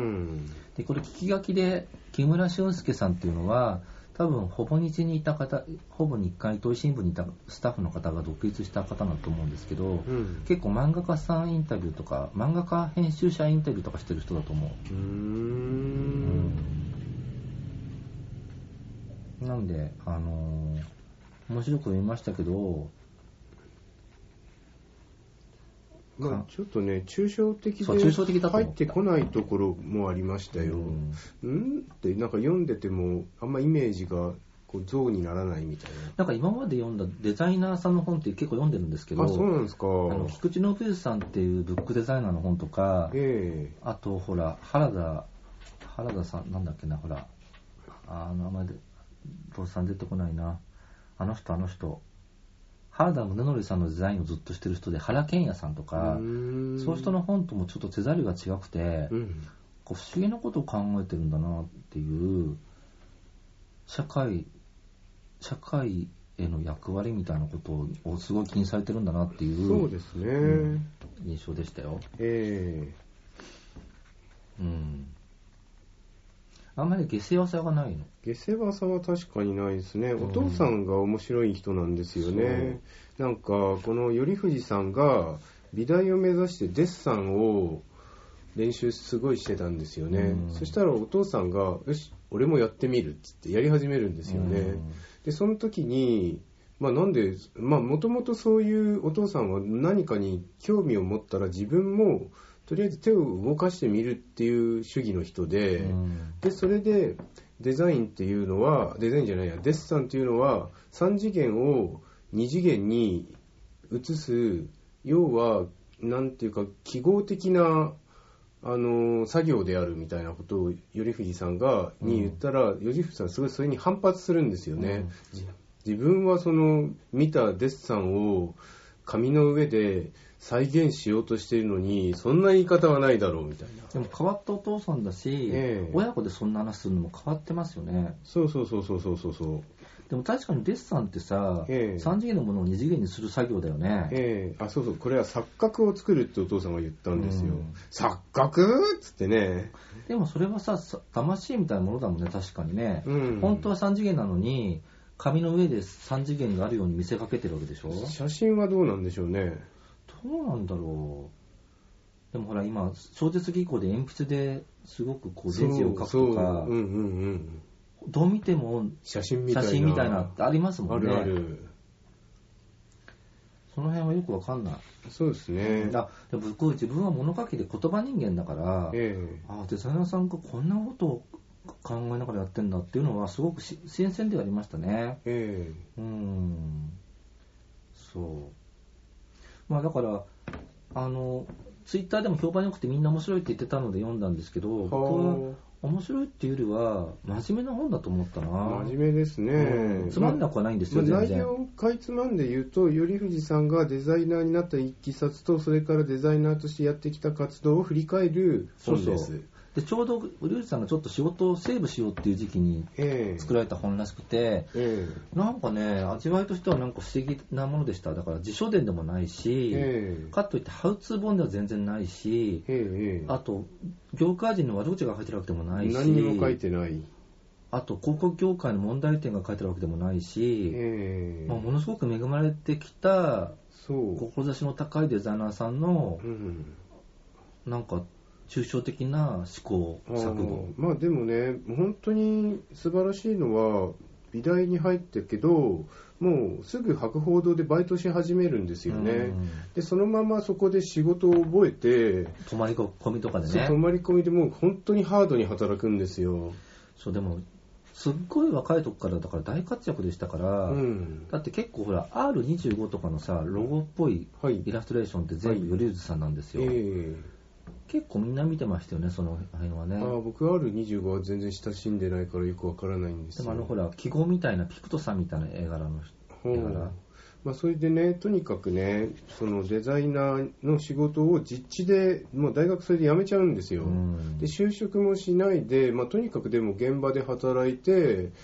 でこれ聞き書きで木村俊介さんっていうのは多分ほぼ日にいた方、ほぼ日刊糸井新聞にいたスタッフの方が独立した方だと思うんですけど、うん、結構漫画家さんインタビューとか漫画家編集者インタビューとかしてる人だと思う。うーん、うん、なんであのー、面白く見ましたけど、 まあ、ちょっとね抽象的で入ってこないところもありましたよ。うん、んってなんか読んでてもあんまイメージがこう像にならないみたいな。 なんか今まで読んだデザイナーさんの本って結構読んでるんですけど、 あ、そうなんですか。あの菊池信之さんっていうブックデザイナーの本とか、 えー、 あとほら原田原田さんなんだっけな、ほらあ名前でどうさん出てこないな、あの人あの人原田宗則さんのデザインをずっとしてる人で原健也さんとか、そういう人の本ともちょっと手触りが違くて、うん、こう不思議なことを考えてるんだなっていう社会社会への役割みたいなことをすごい気にされてるんだなっていう、 そうですね、うん、 印象でしたよ。 えー、うんあんまり下世話さがないの。 下世話さは確かにないですね。お父さんが面白い人なんですよね。うん、なんかこの頼藤さんが美大を目指してデッサンを練習すごいしてたんですよね。うん、そしたらお父さんがよし俺もやってみるっつってやり始めるんですよね。うん、でその時にまあなんでまあもともとそういうお父さんは何かに興味を持ったら自分もとりあえず手を動かしてみるっていう主義の人で、うん、でそれでデザインっていうのはデザインじゃないやデッサンっていうのはさん次元をに次元に移す、要はなんていうか記号的なあの作業であるみたいなことを頼藤さんがに言ったら、うん、頼藤さんすごいそれに反発するんですよね。うん、自分はその見たデッサンを紙の上で再現しようとしているのにそんな言い方はないだろうみたいな。 でも変わったお父さんだし、えー、親子でそんな話するのも変わってますよね。 そうそうそうそうそうそう。 でも確かにデッサンってさ、えー、さん次元のものをに次元にする作業だよね。 えー、あそうそう、これは錯覚を作るってお父さんが言ったんですよ。うん、錯覚っつってね。 でもそれはさ魂みたいなものだもんね、確かにね。うん、本当はさん次元なのに紙の上でさん次元があるように見せかけてるわけでしょ。 写真はどうなんでしょうね。 どうなんだろう。でもほら今超絶技巧で鉛筆ですごくこうデジを描くとか、うんうんうん、どう見ても写真みたいな写真みたいなってありますもんね。 あるある。 その辺はよくわかんない。 そうですね。 だで僕自分は物書きで言葉人間だから、えー、あデザイナーさんがこんなことを考えながらやってんだっていうのはすごく新鮮ではありましたね。えー、うんそうまあだからあのツイッターでも評判良くてみんな面白いって言ってたので読んだんですけど、僕は面白いっていうよりは真面目な本だと思ったな。 真面目ですね。 うん、つまんなくはないんですよ、 まあ、 全然。 内容をかいつまんで言うと、頼藤さんがデザイナーになったいきさつと、それからデザイナーとしてやってきた活動を振り返る本です。そうそうでちょうど頼藤さんがちょっと仕事をセーブしようっていう時期に作られた本らしくて、えー、なんかね味わいとしてはなんか不思議なものでした。だから辞書伝でもないし、えー、かといってハウツー本では全然ないし、えー、あと業界人の悪口が書いてるわけでもないし、 何にも書いてない。 あと広告業界の問題点が書いてるわけでもないし、えーまあ、ものすごく恵まれてきた志の高いデザイナーさんの、うん、なんか抽象的な思考錯誤。 まあでもね本当に素晴らしいのは美大に入ったけどもうすぐ博報堂でバイトし始めるんですよね。うん、でそのままそこで仕事を覚えて泊まり込みとかでね。 そう泊まり込みでもう本当にハードに働くんですよ。 そうでもすっごい若い時からだから大活躍でしたから、うん、だって結構ほら アールにじゅうご とかのさロゴっぽいイラストレーションって全部頼藤さんなんですよ。はいえー結構みんな見てましたよね、その辺はね。 ああ、僕 アールにじゅうご は全然親しんでないからよくわからないんですよ。 でもあのほら記号みたいなピクトさんみたいな絵柄の絵柄。 まあそれでね、とにかくね、そのデザイナーの仕事を実地でもう大学それで辞めちゃうんですよ。うん、で就職もしないで、まあとにかくでも現場で働いて、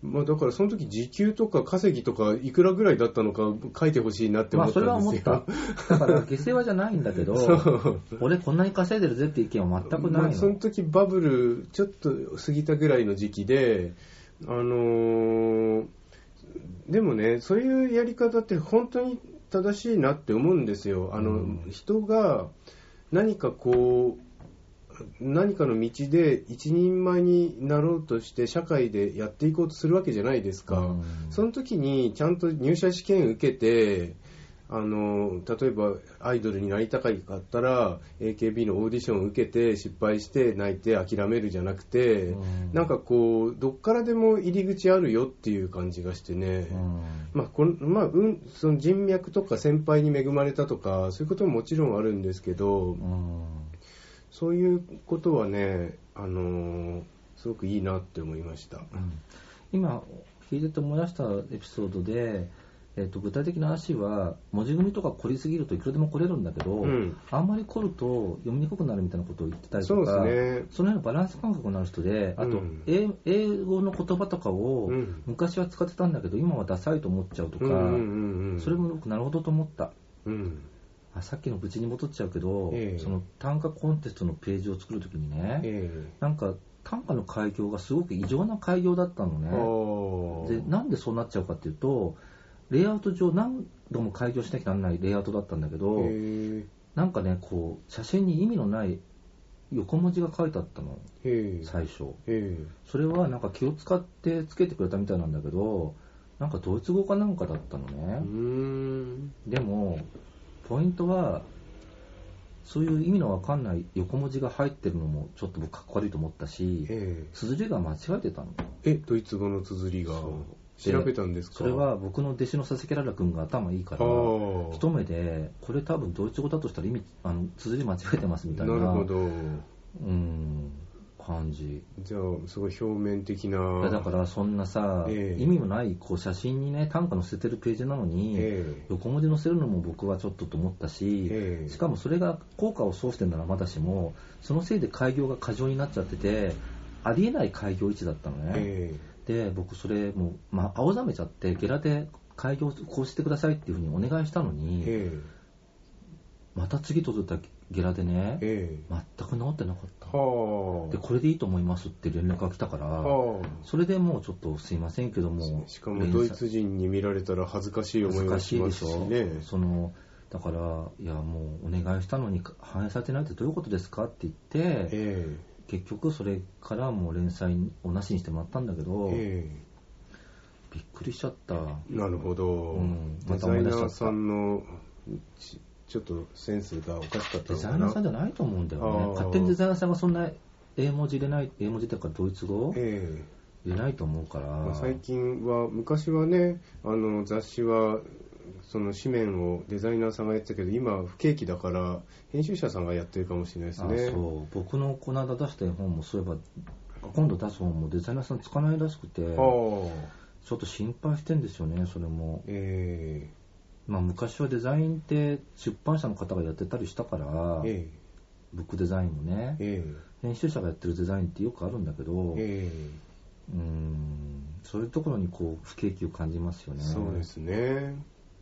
まあ、だからその時時給とか稼ぎとかいくらぐらいだったのか書いてほしいなって思ったんですよ。まあそれは思った。だから下世話じゃないんだけど俺こんなに稼いでるぜって意見は全くないの、まあ、 その時バブルちょっと過ぎたぐらいの時期であのー、でもねそういうやり方って本当に正しいなって思うんですよ。あの、うん、人が何かこう何かの道で一人前になろうとして社会でやっていこうとするわけじゃないですか、うん、その時にちゃんと入社試験受けてあの例えばアイドルになりたかったら エーケービー のオーディションを受けて失敗して泣いて諦めるじゃなくて、うん、なんかこうどっからでも入り口あるよっていう感じがしてね、うんまあこのまあうん、その人脈とか先輩に恵まれたとかそういうことももちろんあるんですけど、うんそういうことはね、あのー、すごくいいなって思いました、うん、 今聞いてて思い出したエピソードで、えー、と具体的な話は文字組みとか凝りすぎるといくらでも凝れるんだけど、うん、あんまり凝ると読みにくくなるみたいなことを言ってたりとかそうですね、 その辺のバランス感覚のある人であと、うん、英語の言葉とかを昔は使ってたんだけど今はダサいと思っちゃうとか、うんうんうん、それも僕なるほどと思った、うんあさっきの愚痴に戻っちゃうけど、えー、その短歌コンテストのページを作るときにね、えー、なんか短歌の開業がすごく異常な開業だったのね。でなんでそうなっちゃうかっていうとレイアウト上何度も開業しなきゃならないレイアウトだったんだけど、えー、なんかねこう写真に意味のない横文字が書いてあったの、えー、最初、えー、それはなんか気を使ってつけてくれたみたいなんだけどなんかドイツ語かなんかだったのね。うーんでもポイントはそういう意味のわかんない横文字が入ってるのもちょっと僕かっこ悪いと思ったし、えー、綴りが間違えてたの。 えドイツ語の綴りが調べたんですか。 それは僕の弟子の佐々木ララ君が頭いいから一目でこれ多分ドイツ語だとしたら意味あの綴り間違えてますみたいな。 なるほど。 うん感じ。 じゃあすごい表面的な。 いやだからそんなさ、えー、意味もないこう写真にね短歌載せてるページなのに、えー、横文字載せるのも僕はちょっとと思ったし、えー、しかもそれが効果を奏してるならまだしもそのせいで開業が過剰になっちゃっててありえない開業位置だったのね、えー、で僕それもう、まあ、青ざめちゃってゲラで開業こうしてくださいっていうふうにお願いしたのに、えー、また次とったゲラでね、えー、全く治ってなかった。はでこれでいいと思いますって連絡が来たからそれでもうちょっとすいませんけどもしかもドイツ人に見られたら恥ずかしい思いがしますしね。恥ずかしいでしょ。 そのだからいやもうお願いしたのに反映されてないってどういうことですかって言って、えー、結局それからもう連載をなしにしてもらったんだけど、えー、びっくりしちゃった。 なるほど、うん、デザイナーさんのちょっとセンスがおかしかったのかな。 デザイナーさんじゃないと思うんだよね。勝手にデザイナーさんがそんな英文字入れない英文字っていうかドイツ語、えー、入れないと思うから、まあ、 最近は昔はねあの雑誌はその紙面をデザイナーさんがやってたけど今不景気だから編集者さんがやってるかもしれないですね。 あそう僕のこの間出した本もそういえば今度出す本もデザイナーさんつかないらしくてちょっと心配してんですよねそれも、えーまあ、昔はデザインって出版社の方がやってたりしたから、ええ、ブックデザインもね、ええ、編集者がやってるデザインってよくあるんだけど、ええ、うーんそういうところにこう不景気を感じますよね。 そうですね。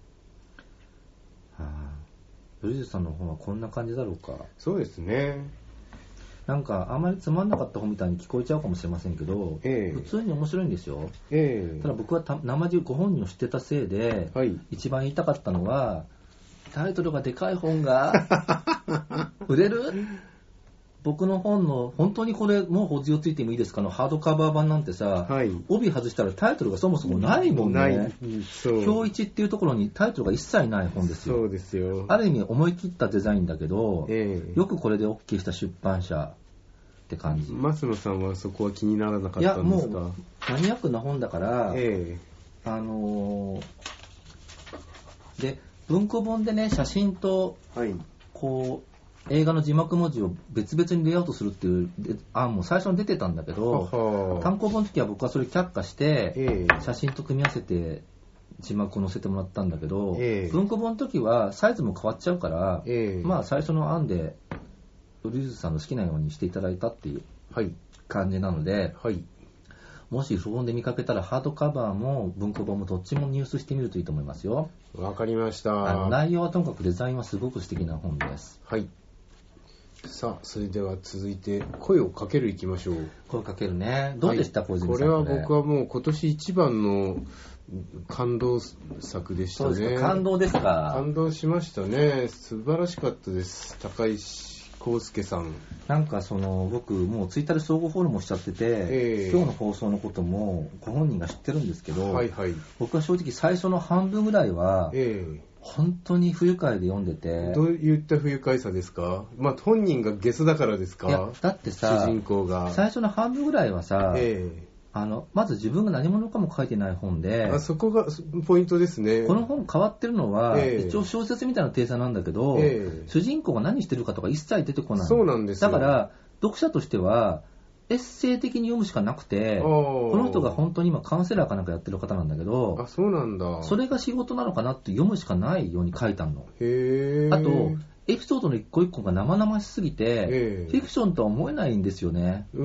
はあ、ブリズさんの本はこんな感じだろうか。 そうですね。 なんかあんまりつまんなかった本みたいに聞こえちゃうかもしれませんけど、えー、普通に面白いんですよ、えー、ただ僕は生地ご本人を知ってたせいで、はい、一番言いたかったのはタイトルがでかい本が売れる僕の本の本当にこれもう保持をついてもいいですかのハードカバー版なんてさ、はい、帯外したらタイトルがそもそもないもんね。ない、そう。表一っていうところにタイトルが一切ない本ですよ。 そうですよ。 ある意味思い切ったデザインだけど、えー、よくこれで OK した出版社って感じ。 増野さんはそこは気にならなかったんですか。いやもうマニアックな本だから、えー、あのー、で文庫本でね写真と、はい、こう映画の字幕文字を別々にレイアウトするっていう案も最初に出てたんだけど単行本の時は僕はそれ却下して、えー、写真と組み合わせて字幕を載せてもらったんだけど、えー、文庫本の時はサイズも変わっちゃうから、えー、まあ最初の案でウリズさんの好きなようにしていただいたっていう感じなので、はい、 もし古本で見かけたらハードカバーも文庫本もどっちも入手してみるといいと思いますよ。 わかりました。 あの内容はともかくデザインはすごく素敵な本です。 はい。さあ、それでは続いて声をかけるいきましょう。 声をかけるね。どうでした、はい、小泉さん。 これは僕はもう今年一番の感動作でしたね。 そうですか。感動ですか。 感動しましたね。素晴らしかったです。高石康介さん。 なんかその僕もうツイッターで相互フォローもしちゃってて、えー、今日の放送のこともご本人が知ってるんですけど、 はいはい、 僕は正直最初の半分ぐらいは、えー本当に不愉快で読んでて。 どういった不愉快さですか？まあ本人がゲスだからですか？ いやだってさ、 主人公が最初の半分ぐらいはさ、えー、あのまず自分が何者かも書いてない本で、 あそこがポイントですね。 この本変わってるのは、えー、一応小説みたいな体裁なんだけど、えー、主人公が何してるかとか一切出てこない。 そうなんですよ。 だから読者としてはエッセイ的に読むしかなくて、この人が本当に今カウンセラーかなんかやってる方なんだけど、 あ、そうなんだ。 それが仕事なのかなって読むしかないように書いたの。 へー。 あとエピソードの一個一個が生々しすぎて、フィクションとは思えないんですよね。 うん、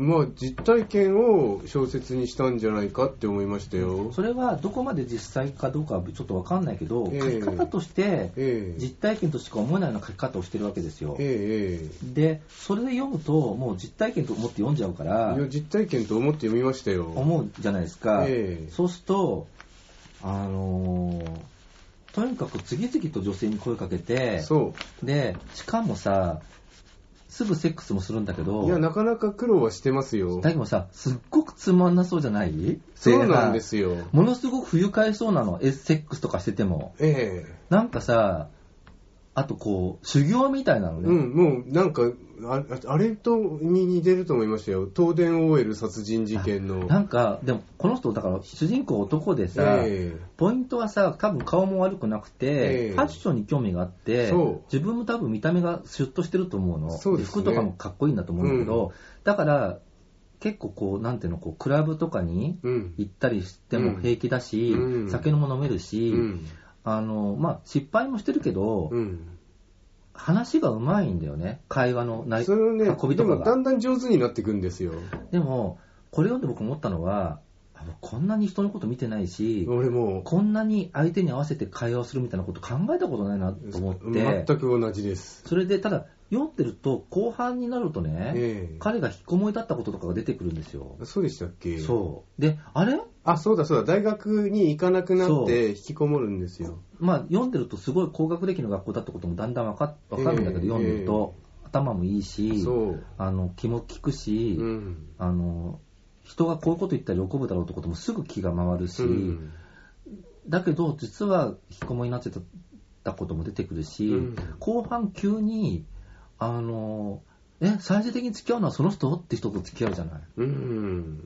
まあ実体験を小説にしたんじゃないかって思いましたよ。 それはどこまで実際かどうかはちょっと分かんないけど、えー、書き方として実体験としか思えないような書き方をしてるわけですよ。 えー、 でそれで読むともう実体験と思って読んじゃうから、 いや実体験と思って読みましたよ。 思うじゃないですか。 えー、 そうするとあのーとにかく次々と女性に声かけて、 そうでしかもさすぐセックスもするんだけど、 いやなかなか苦労はしてますよ。 だけどさすっごくつまんなそうじゃない？ そうなんですよ。 ものすごく不愉快そうなの、セックスとかしてても、 ええー、 なんかさあとこう修行みたいなのね。 うん、もうなんか あ, あれとに似てると思いましたよ。東電 オーエル 殺人事件の。 なんかでもこの人だから主人公男でさ、えー、ポイントはさ多分顔も悪くなくて、えー、ファッションに興味があって、自分も多分見た目がシュッとしてると思うの。 そうですね、 服とかもかっこいいんだと思うんだけど、うん、だから結構こうなんていうのこうクラブとかに行ったりしても平気だし、うん、酒も飲めるし、うん、あのまあ失敗もしてるけど、うん、話がうまいんだよね。会話の内容、 ね、運びとかが。でもだんだん上手になっていくんですよ。 でもこれ読んで僕思ったのは、こんなに人のこと見てないし、 俺もこんなに相手に合わせて会話をするみたいなこと考えたことないなと思って。 全く同じです。 それでただ読んでると後半になるとね、えー、彼が引きこもりだったこととかが出てくるんですよ。 そうでしたっけ？ そうで、あれあ、そうだそうだ、大学に行かなくなって引きこもるんですよ。 まあ読んでるとすごい高学歴の学校だってこともだんだん分か、分かるんだけど、えー、読んでると、えー、頭もいいし、 そうあの気も利くし、うん、あの人がこういうこと言ったら喜ぶだろうってこともすぐ気が回るし、うん、だけど実は引きこもりになってたことも出てくるし、うん、後半急にあのえ最終的に付き合うのはその人って人と付き合うじゃない、 うん、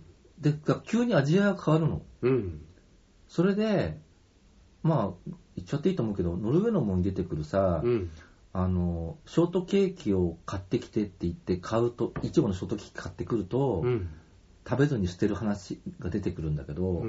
で急に味わいが変わるの、 うん、 それでまあ言っちゃっていいと思うけどノルウェーの門に出てくるさ、 うん、 あのショートケーキを買ってきてって言って買うといちごのショートケーキ買ってくると、 うん、 食べずに捨てる話が出てくるんだけど、 うん、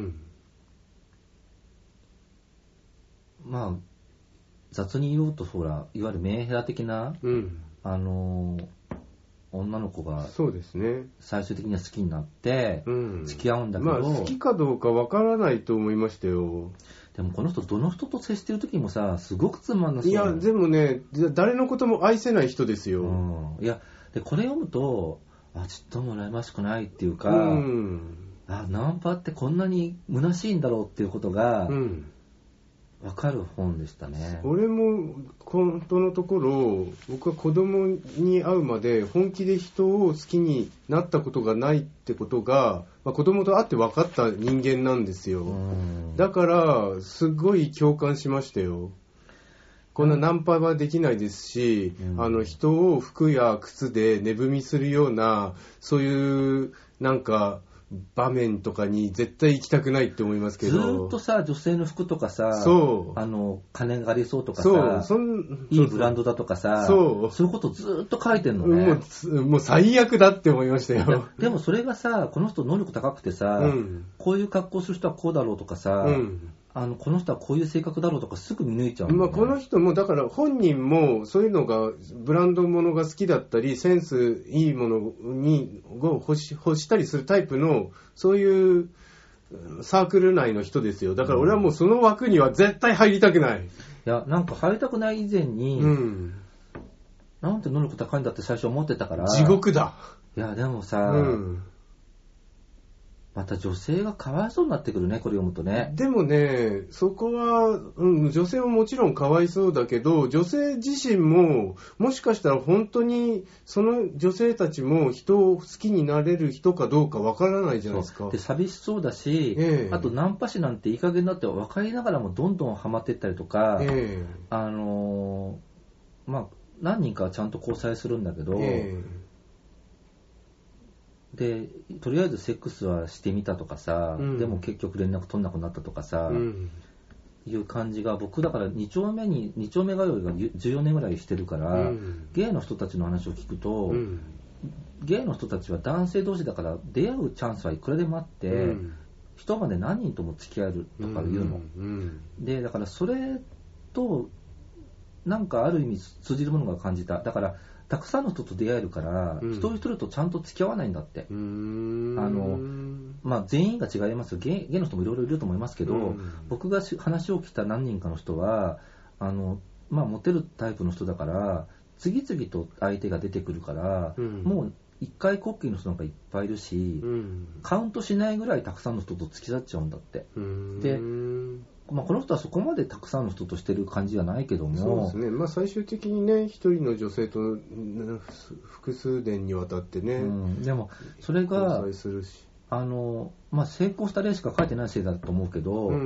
まあ雑に言うとほらいわゆるメンヘラ的な、 うん、 あの女の子がそうですね最終的には好きになって付き合うんだけど、 うん、まあ好きかどうかわからないと思いましたよ。 でもこの人どの人と接してる時もさすごくつまんなそう。 いやでもね誰のことも愛せない人ですよ、 うん、いやでこれ読むとあちっとも羨ましくないっていうか、 うん、 あナンパってこんなに虚しいんだろうっていうことが、 うんわかる本でしたね。 俺も本当のところ僕は子供に会うまで本気で人を好きになったことがないってことが、まあ、子供と会って分かった人間なんですよ。だからすごい共感しましたよ。こんなナンパはできないですし、うん、あの人を服や靴で値踏みするようなそういうなんか場面とかに絶対行きたくないって思いますけど、 ずーっとさ女性の服とかさそうあの金がありそうとかさそうそんいいブランドだとかさそうそういうことずーっと書いてんのね。 もう、もう最悪だって思いましたよ。 でもそれがさこの人能力高くてさ、うん、こういう格好する人はこうだろうとかさ、 うん、 あのこの人はこういう性格だろうとかすぐ見抜いちゃうんだよね。 まあ、この人もだから本人もそういうのがブランドものが好きだったりセンスいいものにを欲し、欲したりするタイプのそういうサークル内の人ですよ。だから俺はもうその枠には絶対入りたくない。 いやなんか入りたくない以前に、 うん、 なんて能力高いんだって最初思ってたから。 地獄だ。 いやでもさ、 うん、 また女性がかわいそうになってくるね、これ読むとね。 でもね、そこは、うん、女性ももちろんかわいそうだけど、女性自身ももしかしたら本当にその女性たちも人を好きになれる人かどうかわからないじゃないですか。 で寂しそうだし、えー、あとナンパ師なんていい加減だって分かりながらもどんどんハマっていったりとか、えー、あのー、まあ何人かはちゃんと交際するんだけど、えーでとりあえずセックスはしてみたとかさ、うん、でも結局連絡取んなくなったとかさ、うん、いう感じが僕だからに丁目にに丁目通いがじゅうよねんぐらいしてるから、うん、ゲイの人たちの話を聞くと、うん、ゲイの人たちは男性同士だから出会うチャンスはいくらでもあって、うん、一晩で何人とも付き合えるとか言うの、うんうんうん、でだからそれとなんかある意味通じるものが感じた。だからたくさんの人と出会えるから、うん、一人一人とちゃんと付き合わないんだって。うーんあの、まあ、全員が違いますよ。ゲイの人もいろいろいると思いますけど、うん、僕が話を聞いた何人かの人はあの、まあ、モテるタイプの人だから次々と相手が出てくるから、うん、もう一回こっきりの人なんかいっぱいいるし、うん、カウントしないぐらいたくさんの人と付き合っちゃうんだって。でまあ、この人はそこまでたくさんの人としてる感じはないけども、 そうですね、まあ、最終的にね一人の女性と複数年にわたってね、うん、 でもそれがあの、まあ、成功した例しか書いてないせいだと思うけど、うん、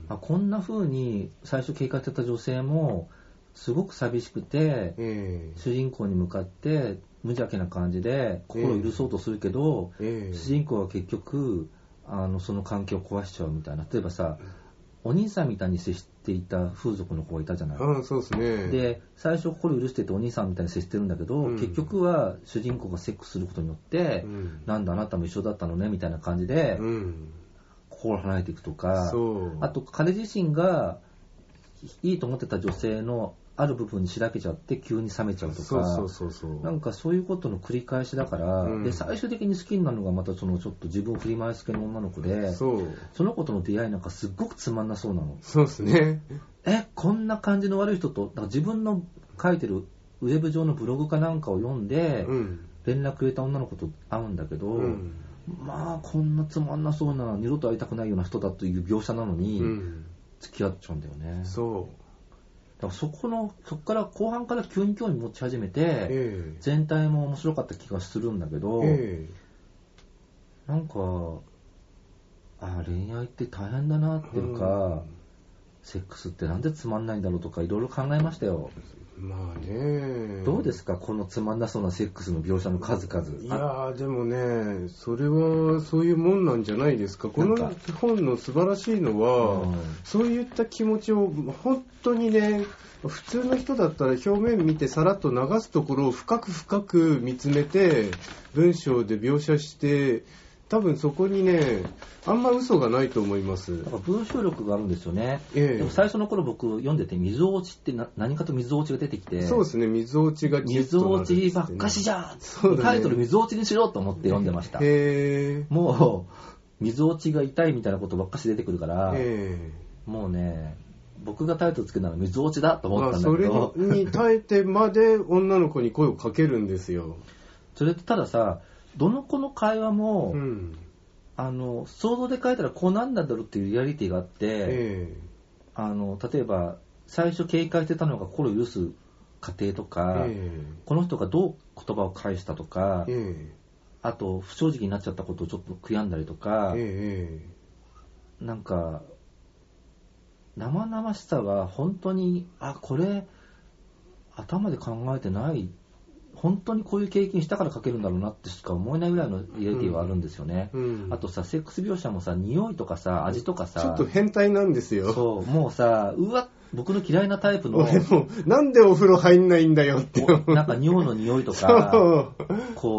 あこんな風に最初警戒してた女性もすごく寂しくて、えー、主人公に向かって無邪気な感じで心を許そうとするけど、えー、主人公は結局あのその関係を壊しちゃうみたいな。例えばさ、お兄さんみたいに接していた風俗の子がいたじゃない。 ああ、そうですね。 で、最初心許しててお兄さんみたいに接してるんだけど、うん、結局は主人公がセックスすることによって、うん、なんだあなたも一緒だったのねみたいな感じで、うん、心離れていくとか、そうあと彼自身がいいと思ってた女性のある部分にしらけちゃって急に冷めちゃうとか、そうそうそうそう、なんかそういうことの繰り返しだから、うん、で最終的に好きになるのがまたそのちょっと自分を振り回す系の女の子で、そうその子との出会いなんかすっごくつまんなそうなの。 そうですね。 えこんな感じの悪い人とだから自分の書いてるウェブ上のブログかなんかを読んで、うん、連絡くれた女の子と会うんだけど、うん、まあこんなつまんなそうな二度と会いたくないような人だという描写なのに、うん、付き合っちゃうんだよね。 そうだからそこのそこから後半から急に興味持ち始めて、えー、全体も面白かった気がするんだけど、えー、なんかあ恋愛って大変だなっていうか、うん、セックスってなんでつまんないんだろうとかいろいろ考えましたよ。 まあね、 どうですかこのつまんなそうなセックスの描写の数々。 いやでもねそれはそういうもんなんじゃないですか。この本の素晴らしいのは、うん、そういった気持ちを本当にね普通の人だったら表面見てさらっと流すところを深く深く見つめて文章で描写して多分そこにねあんま嘘がないと思います。 だから文章力があるんですよね、ええ、でも最初の頃僕読んでて水落ちってな何かと水落ちが出てきて、 そうですね、水落ちが水落ちばっかしじゃん、そうだね、タイトル水落ちにしろと思って読んでました。へー、もう水落ちが痛いみたいなことばっかし出てくるから、へー、もうね僕がタイトルつけたのは水落ちだと思ったんだけど、まあ、 それに耐えてまで女の子に声をかけるんですよ。 それってたださどの子の会話も、うん、あの想像で書いたらこうなんだろうっていうリアリティがあって、えー、あの例えば最初警戒してたのが心を許す過程とか、えー、この人がどう言葉を返したとか、えー、あと不正直になっちゃったことをちょっと悔やんだりとか、えー、なんか生々しさが本当にあこれ頭で考えてない本当にこういう経験したから書けるんだろうなってしか思えないぐらいのリアリティはあるんですよね、うんうん、あとさセックス描写もさ匂いとかさ味とかさちょっと変態なんですよ。 そうもうさうわ僕の嫌いなタイプの俺もなんでお風呂入んないんだよってなんか尿の匂いとかこう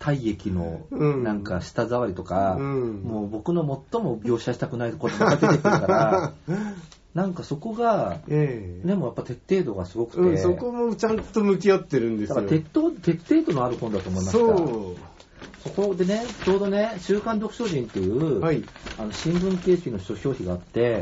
体液のなんか舌触りとか、うん、もう僕の最も描写したくないことが出てくるからなんかそこが、えー、でもやっぱ徹底度がすごくて、 うん、そこもちゃんと向き合ってるんですよ。 だから徹底、徹底度のある本だと思いました。そうそこでね、ちょうどね、週刊読書人っていう、はい、あの新聞形式の書表紙があって、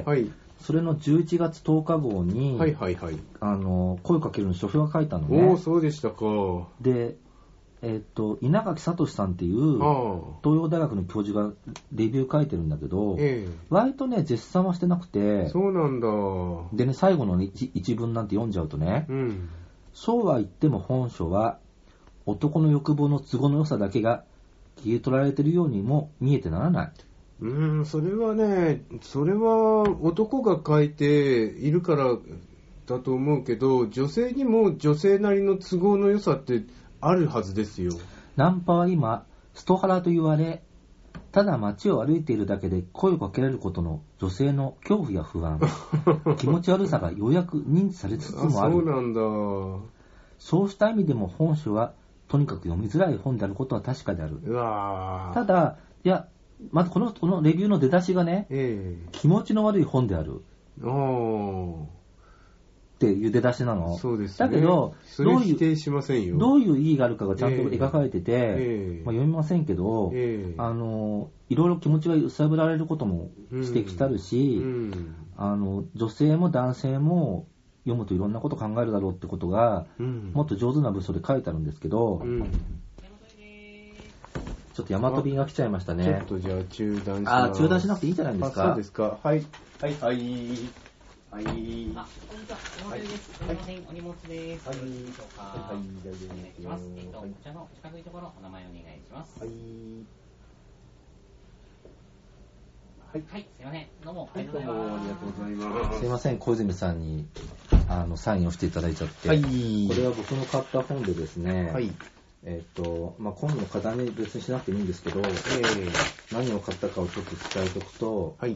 はい、それのじゅういちがつとおか号に、はいはいはい、あの声をかけるの書評が書いたのね。 おー、そうでしたか。 で、えー、っと稲垣聡さんっていう東洋大学の教授がレビュー書いてるんだけど、えー、割とね絶賛はしてなくて、 そうなんだ。 でね、最後の 一, 一文なんて読んじゃうとね、うん、そうは言っても本書は男の欲望の都合の良さだけが切り取られているようにも見えてならない。 うーん、それはね、それは男が書いているからだと思うけど、女性にも女性なりの都合の良さってあるはずですよ。 ナンパは今ストハラと言われ、ただ街を歩いているだけで声をかけられることの女性の恐怖や不安気持ち悪さがようやく認知されつつもある。 あ、そうなんだ。 そうした意味でも本書はとにかく読みづらい本であることは確かである。 うわ、 ただ、いや、まずこの、このレビューの出だしがね、えー、気持ちの悪い本である。おー。っていう出だしなの。 そうですね。 だけど、 それ否定しませんよ。 どういう意義があるかがちゃんと描かれてて、えーまあ、読みませんけど、えー、あの、いろいろ気持ちが揺さぶられることも指摘してあるし、うんうん、あの、女性も男性も読むといろんなこと考えるだろうってことが、うん、もっと上手な文章で書いてあるんですけど、うん、ちょっとヤマト便が来ちゃいましたね。 ちょっとじゃあ中断します。 あ、中断しなくていいんじゃないですか。 あ、そうですか。はい。はいはい。はい。あ、こんにちは。 お願いです。すみません、お荷物です。はい。よろしいでしょうか。はい、大丈夫です。お願いします。えっと、こちらの四角いところ、お名前お願いします。はい。はい、はい、すみません。どうも、ありがとうございます。ありがとうございます。 すみません、小泉さんにあのサインをしていただいちゃって。はい。これは僕の買った本でですね。はい。えっと、まあ、今度の課題に別にしなくていいんですけど、えー、何を買ったかをちょっと伝えておくと、はい。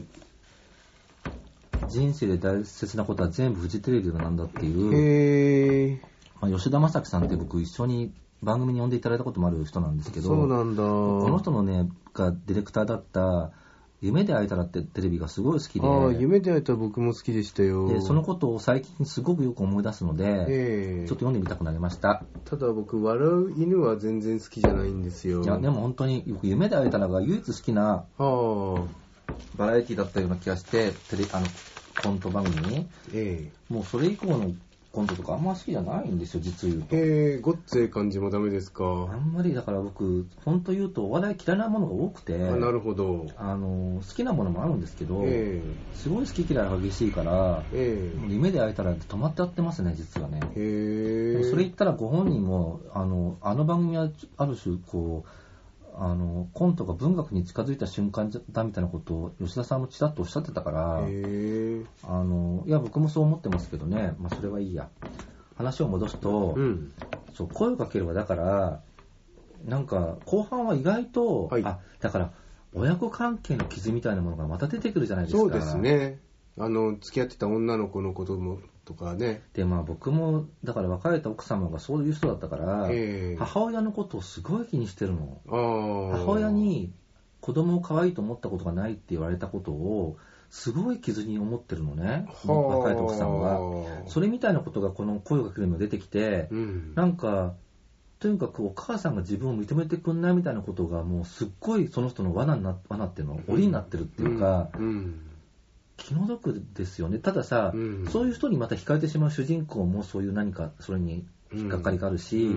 人生で大切なことは全部フジテレビなんだっていう、へー、まあ、吉田正樹さんって僕一緒に番組に呼んでいただいたこともある人なんですけど、 そうなんだ。 この人のね、がディレクターだった夢で会えたらってテレビがすごい好きで、 ああ、夢で会えたら僕も好きでしたよ。 でそのことを最近すごくよく思い出すので、えー、ちょっと読んでみたくなりました。 ただ僕笑う犬は全然好きじゃないんですよ。 いやでも本当に僕夢で会えたらが唯一好きなバラエティだったような気がして、テレあのコント番組に、えー、もうそれ以降のコントとかあんま好きじゃないんですよ、実言うと。 えー、ごっつええ感じもダメですか。 あんまりだから僕本当言うとお笑い嫌いなものが多くて、 あ、なるほど。 あの好きなものもあるんですけど、えー、すごい好き嫌いが激しいから、えー、夢で会えたら止まってやってますね、実はね。へー。それ言ったらご本人もあのあの番組はある種こうあのコントが文学に近づいた瞬間だみたいなことを吉田さんもちらっとおっしゃってたから、へー、あのいや僕もそう思ってますけどね、まあ、それはいいや。話を戻すと、うん、そう声をかければだからなんか後半は意外と、はい、あだから親子関係の傷みたいなものがまた出てくるじゃないですか。 そうですね。あの付き合ってた女の子のこともとかね。 でまあ僕もだから別れた奥様がそういう人だったから、えー、母親のことをすごい気にしてるの。あ母親に子供を可愛いと思ったことがないって言われたことをすごい傷に思ってるのね、若い奥さんが。それみたいなことがこの声をかけるの出てきて、うん、なんかとにかくお母さんが自分を認めてくんないみたいなことがもうすっごいその人の罠にな罠っていうの檻になってるっていうか、うんうん、気の毒ですよね。たださ、うん、そういう人にまた惹かれてしまう主人公もそういう何かそれに引っかかりがあるし、うん、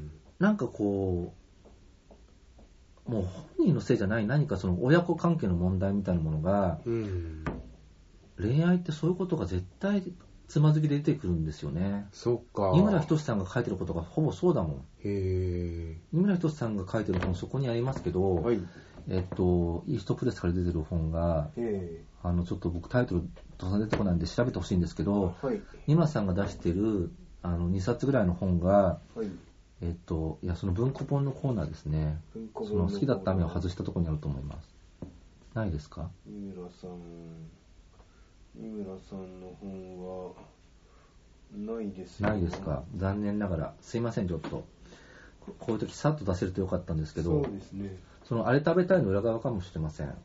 なんかこうもう本人のせいじゃない何かその親子関係の問題みたいなものが、うん、恋愛ってそういうことが絶対つまずきで出てくるんですよね。 そっか。 井村仁さんが書いてることがほぼそうだもん。へー。井村仁さんが書いてる本そこにありますけど、はい、えっとイーストプレスから出てる本が、あのちょっと僕タイトルとさ出てこないんで調べてほしいんですけど、はい、井村さんが出してるあのにさつぐらいの本が、はい、えっと、いやその文庫本のコーナーですね。その好きだった雨を外したところにあると思います。ないですか？ 井村さん、井村さんの本はないですよ。 ないですか。残念ながら。すいませんちょっと。 こういう時さっと出せるとよかったんですけど、 そうですね。 そのあれ食べたいの裏側かもしれません。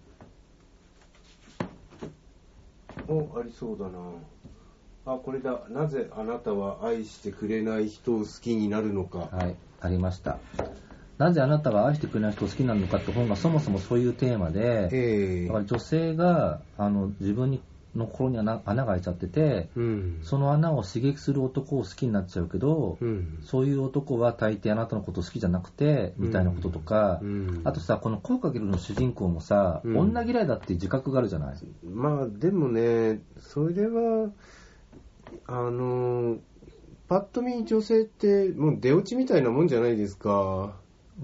お、ありそうだな。あ、これだ。なぜあなたは愛してくれない人を好きになるのか。 はい、ありました。なぜあなたは愛してくれない人を好きになるのかって本がそもそもそういうテーマで、えー、だから女性があの自分にの心に 穴, 穴が開いちゃってて、うん、その穴を刺激する男を好きになっちゃうけど、うん、そういう男は大抵あなたのこと好きじゃなくて、みたいなこととか、うんうん、あとさ、この声かけるの主人公もさ、うん、女嫌いだっていう自覚があるじゃない。 まあでもね、それはあのパッと見女性ってもう出落ちみたいなもんじゃないですか。 うん、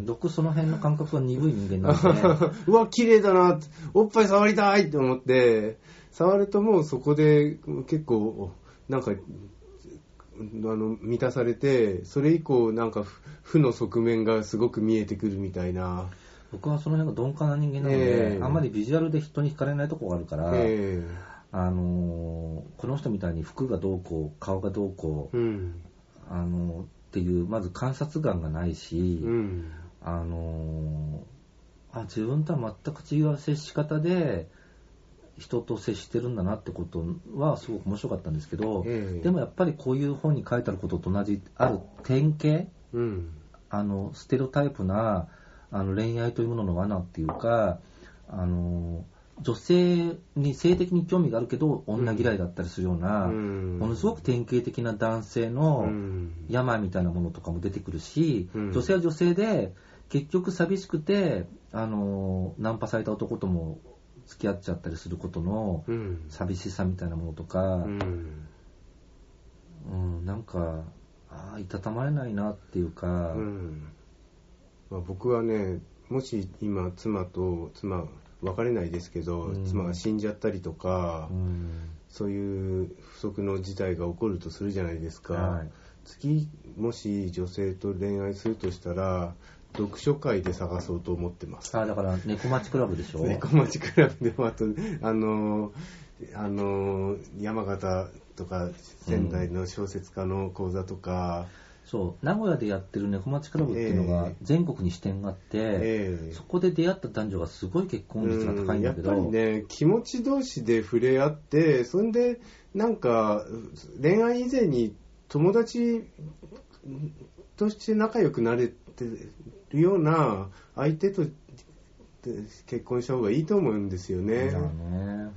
僕その辺の感覚が鈍い人間なんで、ね、 うわ綺麗だな、おっぱい触りたいって思って触るともうそこで結構なんかあの満たされて、それ以降なんか負の側面がすごく見えてくるみたいな。 僕はその辺が鈍感な人間なので、えー、あんまりビジュアルで人に惹かれないところがあるから、えー、あのこの人みたいに服がどうこう顔がどうこう、うん、あのっていうまず観察眼がないし、うん、あのあ自分とは全く違う接し方で人と接してるんだなってことはすごく面白かったんですけど、えー、でもやっぱりこういう本に書いてあることと同じある典型、うん、あのステレオタイプなあの恋愛というものの罠っていうか、あの女性に性的に興味があるけど女嫌いだったりするような、うん、ものすごく典型的な男性の病みたいなものとかも出てくるし、うん、女性は女性で結局寂しくてあのナンパされた男とも付き合っちゃったりすることの寂しさみたいなものとか、うんうん、なんかあいたたまれないなっていうか、うんまあ、僕はね、もし今妻と妻別れないですけど、うん、妻が死んじゃったりとか、うん、そういう不測の事態が起こるとするじゃないですか、はい、次もし女性と恋愛するとしたら読書会で探そうと思ってます。 あ、だから猫町クラブでしょ。 猫町クラブでもあとあのあの山形とか仙台の小説家の講座とか、 うん、そう名古屋でやってる猫町クラブっていうのが全国に支店があって、えー、そこで出会った男女がすごい結婚率が高いんだけど、 やっぱりね気持ち同士で触れ合って、そんでなんか恋愛以前に友達として仲良くなれてるような相手と結婚した方がいいと思うんですよね。 そうだね。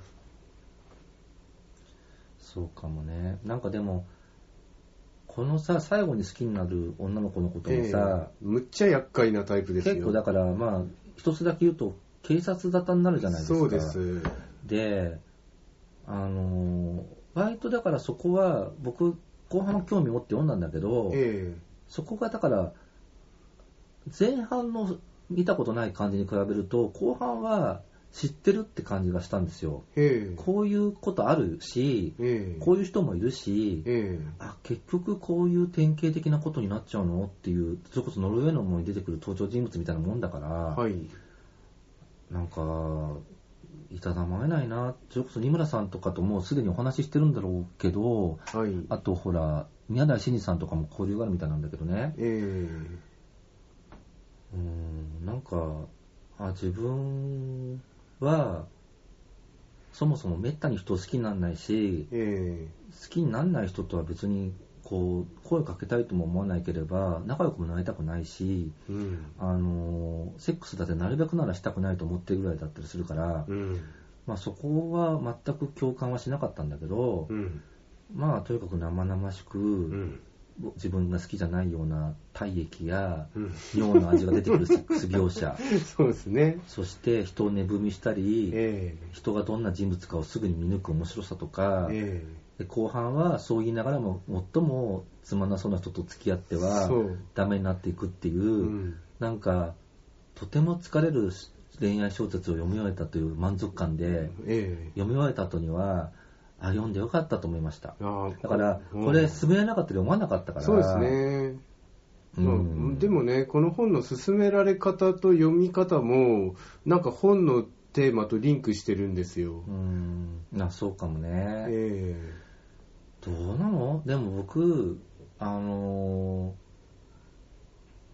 そうかもね。なんかでもこのさ最後に好きになる女の子のこともさ、 えー、むっちゃ厄介なタイプですよ。 結構だからまあ一つだけ言うと警察沙汰になるじゃないですか。 そうです。 で、あの割とだからそこは僕後半の興味を持って読んだんだけど、えー、そこがだから前半の見たことない感じに比べると後半は知ってるって感じがしたんですよ。こういうことあるし、こういう人もいるし、あ結局こういう典型的なことになっちゃうのっていう、それこそノルウェーのものに出てくる登場人物みたいなもんだから、はい、なんかいたたまれないな。それこそ二村さんとかともうすでにお話ししてるんだろうけど、はい、あとほら宮台真司さんとかも交流があるみたいなんだけどね、えー、うーんなんかあ自分はそもそもめったに人を好きにならないし、えー、好きにならない人とは別にこう声かけたいとも思わないければ仲良くもなりたくないし、うん、あのセックスだってなるべくならしたくないと思ってるぐらいだったりするから、うんまあ、そこは全く共感はしなかったんだけど、うん、まあとにかく生々しく、うん自分が好きじゃないような体液や尿の味が出てくるセックス描写そうですね。 そして人を値踏みしたり、えー、人がどんな人物かをすぐに見抜く面白さとか、えー、で後半はそう言いながらも最もつまんなそうな人と付き合ってはダメになっていくっていう、うん、なんかとても疲れる恋愛小説を読み終えたという満足感で、えー、読み終えた後にはあ読んでよかったと思いました。あだからこれ進めなかったり読まなかったから。 そうですね、うんまあ、でもねこの本の進められ方と読み方もなんか本のテーマとリンクしてるんですよ。 うんあそうかもね、えー、どうなのでも僕あの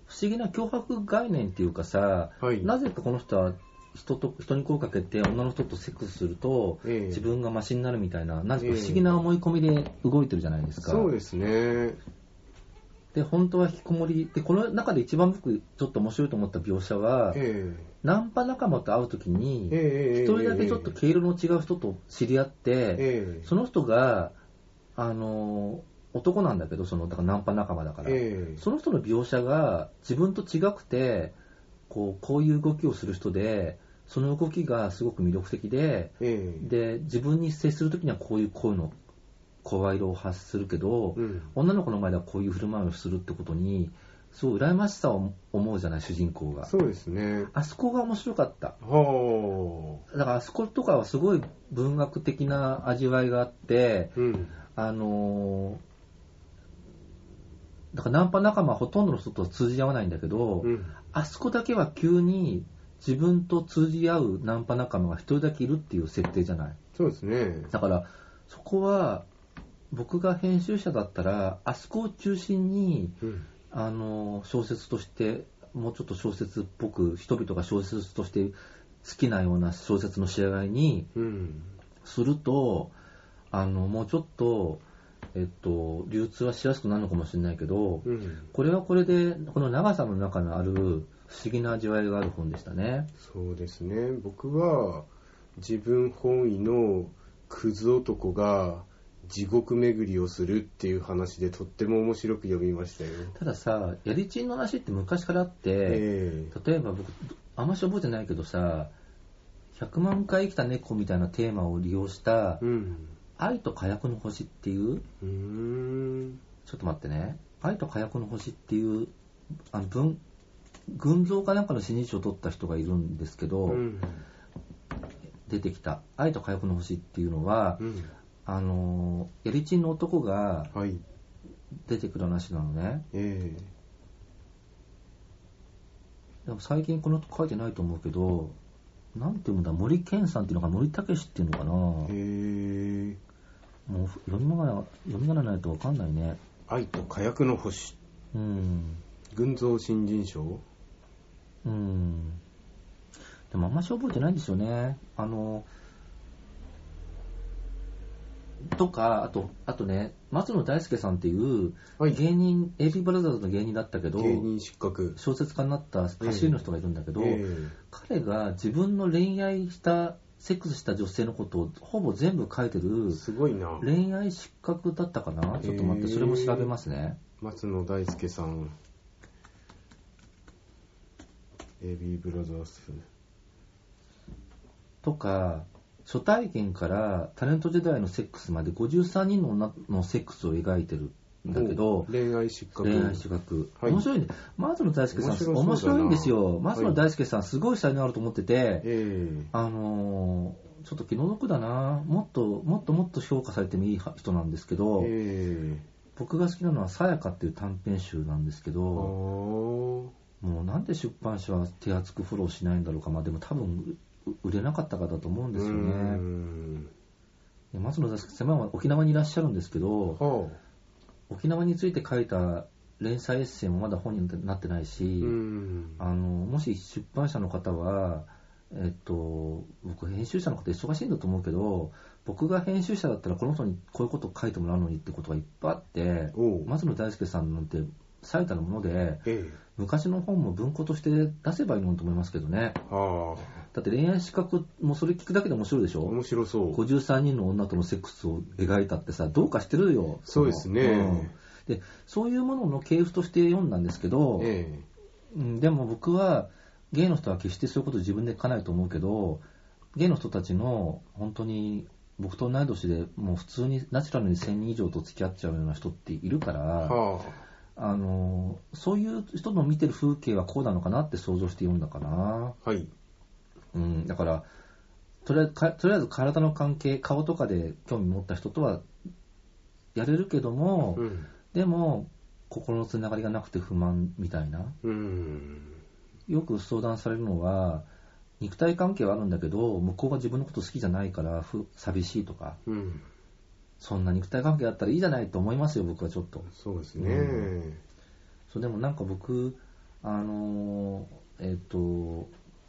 不思議な脅迫概念っていうかさ、はい、なぜかこの人は人と人に声かけて女の人とセックスすると、えー、自分がマシになるみたいな、なんか不思議な思い込みで動いてるじゃないですか。 えー、そうですね。 で本当は引きこもりで、この中で一番僕ちょっと面白いと思った描写は、えー、ナンパ仲間と会うときに一、えー、人だけちょっと毛色の違う人と知り合って、えー、その人があの男なんだけど、そのだからナンパ仲間だから、えー、その人の描写が自分と違くて、こう、こういう動きをする人で、その動きがすごく魅力的で、えー、で自分に接するときにはこういう声の声色を発するけど、うん、女の子の前ではこういう振る舞いをするってことにすごい羨ましさを思うじゃない、主人公が。 そうですね。 あそこが面白かった。だからあそことかはすごい文学的な味わいがあって、うん、あのー、だからナンパ仲間はほとんどの人と通じ合わないんだけど、うん、あそこだけは急に自分と通じ合うナンパ仲間が一人だけいるっていう設定じゃない。 そうですね。 だからそこは僕が編集者だったらあそこを中心に、うん、あの小説としてもうちょっと小説っぽく人々が小説として好きなような小説の仕上がりにすると、うん、あのもうちょっと、えっと、流通はしやすくなるのかもしれないけど、うん、これはこれでこの長さの中にある不思議な味わいがある本でしたね。 そうですね。僕は自分本位のクズ男が地獄巡りをするっていう話でとっても面白く読みましたよ。 たださ、やりちんの話って昔からあって、えー、例えば僕あんまし覚えてないけどさ、ひゃくまんかい生きた猫みたいなテーマを利用した、うん、愛と火薬の星っていう、うーんちょっと待ってね、愛と火薬の星っていうあの文群像かなんかの新人賞を取った人がいるんですけど、うん、出てきた愛と火薬の星っていうのは、うん、あのやりちんの男が出てくる話なのね、はいえー、でも最近この書いてないと思うけど、なんていうんだ、森健さんっていうのか森武史っていうのかな、へーもう読み仮名読み仮名ないと分かんないね。 愛と火薬の星、うん、群像新人賞、 うん、でもあんまし覚えてないんですよね。あのとか、あと、あとね、松野大輔さんっていう芸人、はい、エービー ブラザーズの芸人だったけど、 芸人失格小説家になった歌手の人がいるんだけど、えーえー、彼が自分の恋愛したセックスした女性のことをほぼ全部書いてる、 すごいな。 恋愛失格だったかな、ちょっと待って、それも調べますね。 松野大輔さん、エービー ブラザーズとか、初体験からタレント時代のセックスまでごじゅうさんにんの女のセックスを描いてるんだけど、 恋愛失格、 恋愛失格、はい、面白いね。松野大輔さん面白いんですよ。松野大輔さんすごい才能あると思ってて、はい、あのー、ちょっと気の毒だな。もっともっともっと評価されてもいい人なんですけど、僕が好きなのはさやかっていう短編集なんですけど、もうなんで出版社は手厚くフォローしないんだろうか。まあでも多分売れなかったかだと思うんですよね。うん松野大輔さんは沖縄にいらっしゃるんですけど、はあ、沖縄について書いた連載エッセイもまだ本になってないし、うんあのもし出版社の方は、えっと、僕編集者の方忙しいんだと思うけど、僕が編集者だったらこの人にこういうことを書いてもらうのにってことがいっぱいあって、松野大輔さんなんて最たるもので、ええ、昔の本も文庫として出せばいいのと思いますけどね。はあ、だって恋愛資格もそれ聞くだけで面白いでしょ。 面白そう。 ごじゅうさんにんの女とのセックスを描いたってさ、どうかしてるよ。 そうですね、うん、 でそういうものの系譜として読んだんですけど、ええうん、でも僕はゲイの人は決してそういうことを自分で書かないと思うけど、ゲイの人たちの本当に僕と同い年でもう普通にナチュラルにせんにん以上と付き合っちゃうような人っているから、はあ、あのそういう人の見てる風景はこうなのかなって想像して読んだかな。はい、うん、だからとりあえずかとりあえず体の関係、顔とかで興味持った人とはやれるけども、うん、でも心のつながりがなくて不満みたいな、うん、よく相談されるのは肉体関係はあるんだけど向こうが自分のこと好きじゃないからふ寂しいとか、うん、そんな肉体関係あったらいいじゃないと思いますよ、僕はちょっと。 そうですね、うん、 そうでもなんか僕あのえっと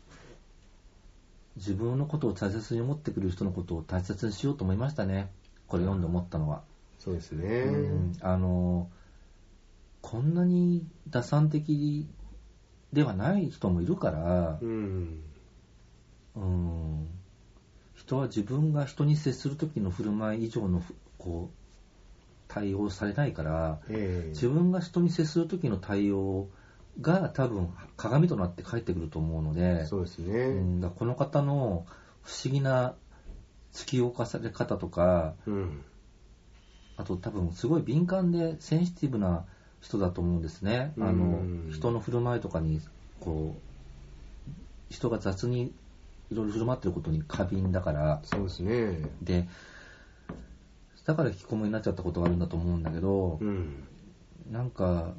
自分のことを大切に思ってくれる人のことを大切にしようと思いましたね。これ読んで思ったのは。 そうですね。 うん、あのこんなに打算的ではない人もいるから、うん、うん人は自分が人に接する時の振る舞い以上のこう対応されないから、えー、自分が人に接する時の対応が多分鏡となって返ってくると思うので、 そうですね。 うん、だこの方の不思議な突き動かされ方とか、うん、あと多分すごい敏感でセンシティブな人だと思うんですね。あの人の振る舞いとかにこう人が雑にいろいろ振る舞ってることに過敏だから。 そうですね。 でだから引きこもりになっちゃったことがあるんだと思うんだけど、うん、なんか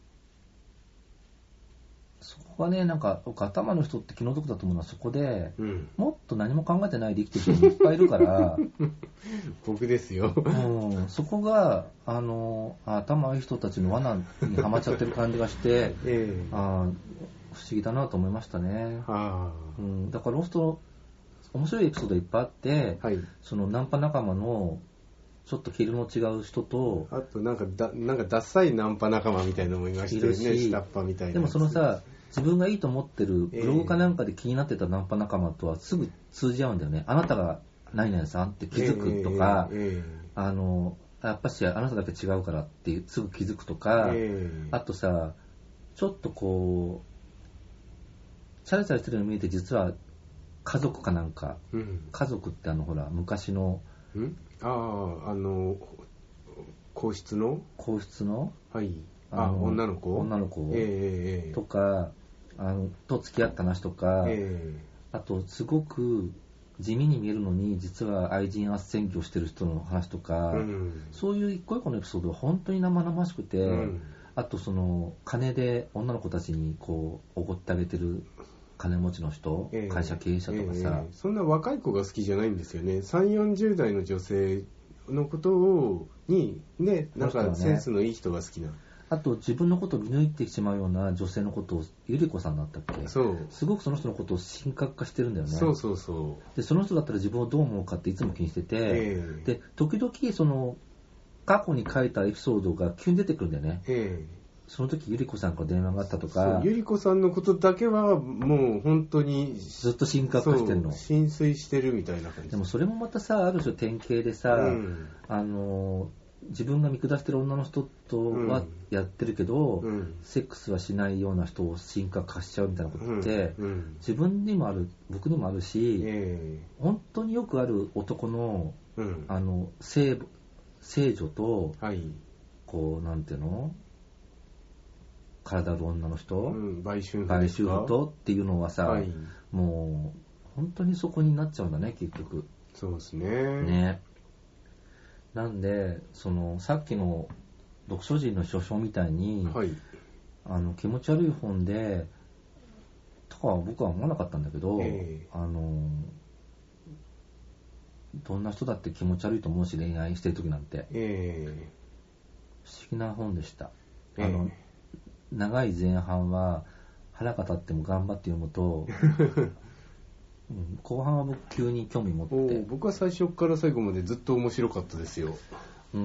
そこがね、なんか僕頭の人って気の毒だと思うのはそこで、うん、もっと何も考えてないで生きてる人もいっぱいいるから僕ですよ、 うん、そこがあの頭いい人たちの罠にはまっちゃってる感じがして、えー、あ不思議だなと思いましたね。あ、うん、だからロスト面白いエピソードいっぱいあって、はい、そのナンパ仲間のちょっと毛色の違う人と、 あとなんかだなんかダッサいナンパ仲間みたいなのもいましたよね。下っ端みたいな。 でもそのさ、自分がいいと思ってるブログかなんかで気になってたナンパ仲間とはすぐ通じ合うんだよね。あなたが何々さんって気づくとか、えーえー、あのやっぱしあなただけ違うからってすぐ気づくとか、えー、あとさちょっとこうチャラチャラしてるの見えて実は家族かなんか、うん、家族ってあのほら昔のんあああの皇室の皇室のはいあの女の子女の子、えー、とかあのと付き合った話とか、えー、あとすごく地味に見えるのに実は愛人斡旋業してる人の話とか、うん、そういう一個一個のエピソードは本当に生々しくて、うん、あとその金で女の子たちにこうおごってあげてる金持ちの人、えー、会社経営者とかさ、えー、 そんな若い子が好きじゃないんですよね。さんじゅう、よんじゅう代の女性のことをにね、なんかセンスのいい人が好きな。 あと自分のことを見抜いてしまうような女性のことをゆり子さんだったっけ。そうすごくその人のことを神格化してるんだよね。 そうそうそう。 でその人だったら自分をどう思うかっていつも気にしてて、えー、で時々その過去に書いたエピソードが急に出てくるんだよね、えーその時ゆり子さんから電話があったとか、 ゆり子さんのことだけはもう本当にずっと神格化してるの。 浸水してるみたいな感じ。 でもそれもまたさある種典型でさ、うん、あの自分が見下してる女の人とはやってるけど、うん、セックスはしないような人を神格化しちゃうみたいなことって、うんうん、自分にもある僕にもあるし、えー、本当によくある男の、うん、あの 聖, 聖女と、はい、こうなんていうの体の女の人、うん、売春婦とっていうのはさ、はい、もう本当にそこになっちゃうんだね結局。 そうですね。 ね。なんでそのさっきの読書人の書書みたいに、はい、あの気持ち悪い本でとかは僕は思わなかったんだけど、えー、あのどんな人だって気持ち悪いと思うし恋愛してる時なんて、えー、不思議な本でした。あの、えー長い前半は腹が立っても頑張って読むと、うん、後半は僕急に興味持って。 僕は最初から最後までずっと面白かったですよ。 うん、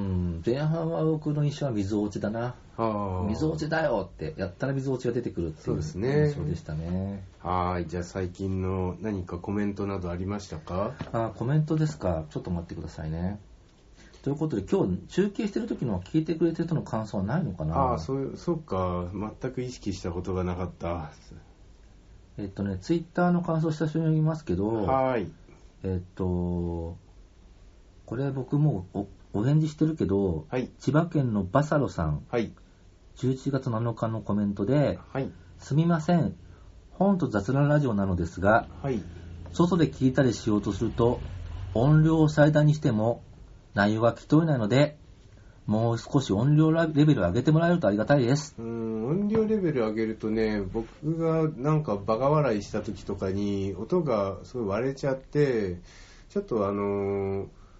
前半は僕の印象は水落ちだな。水落ちだよってやったら水落ちが出てくるっていう印象でしたね。 はい。じゃあ最近の何かコメントなどありましたか？ あ、コメントですか。ちょっと待ってくださいね。ということで今日中継してる時の聞いてくれてる人の感想はないのかな。 ああ、そうそうか。全く意識したことがなかった。 えっとねツイッターの感想久しぶりに読みますけど、はい。えっとこれ僕もう お, お返事してるけど、はい、千葉県のバサロさん、はい、じゅういちがつなのかのコメントで、はい、すみません本と雑談ラジオなのですが、はい、外で聞いたりしようとすると音量を最大にしても内容が聞き取れないので、もう少し音量レベルを上げてもらえるとありがたいです。 うーん、音量レベル上げるとね、僕がなんかバカ笑いした時とかに音がすごい割れちゃって、ちょっとあのー、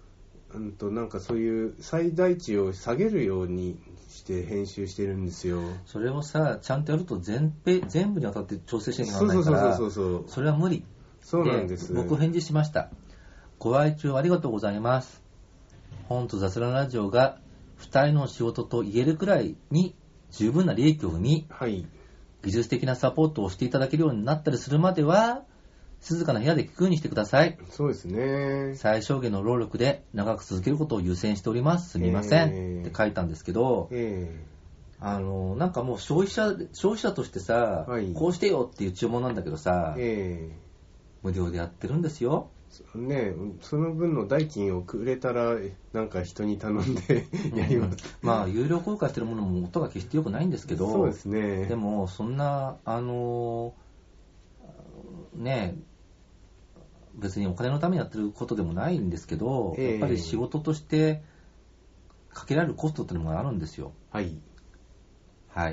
うんとなんかそういう最大値を下げるようにして編集してるんですよ。 それをさ、ちゃんとやると全ペ全部にわたって調整しなきゃならないから、 そうそうそうそうそう、 それは無理。 そうなんです。 で、僕返事しました。ご愛聴ありがとうございます。本と雑談ラジオがふたりの仕事と言えるくらいに十分な利益を生み、 はい、 技術的なサポートをしていただけるようになったりするまでは、静かな部屋で聞くようにしてください。 そうですね。 最小限の労力で長く続けることを優先しております。すみません、えー、って書いたんですけど、えー、あのなんかもう消費者消費者としてさ、はい、こうしてよっていう注文なんだけどさ、えー、無料でやってるんですよ。 ね、その分の代金をくれたらなんか人に頼んでやります、 うん、まあ有料公開してるものも音が決して良くないんですけど、 そうですね。 でもそんなあのね別にお金のためにやってることでもないんですけど、えー、やっぱり仕事としてかけられるコストっていうのがあるんですよ。 はいはい、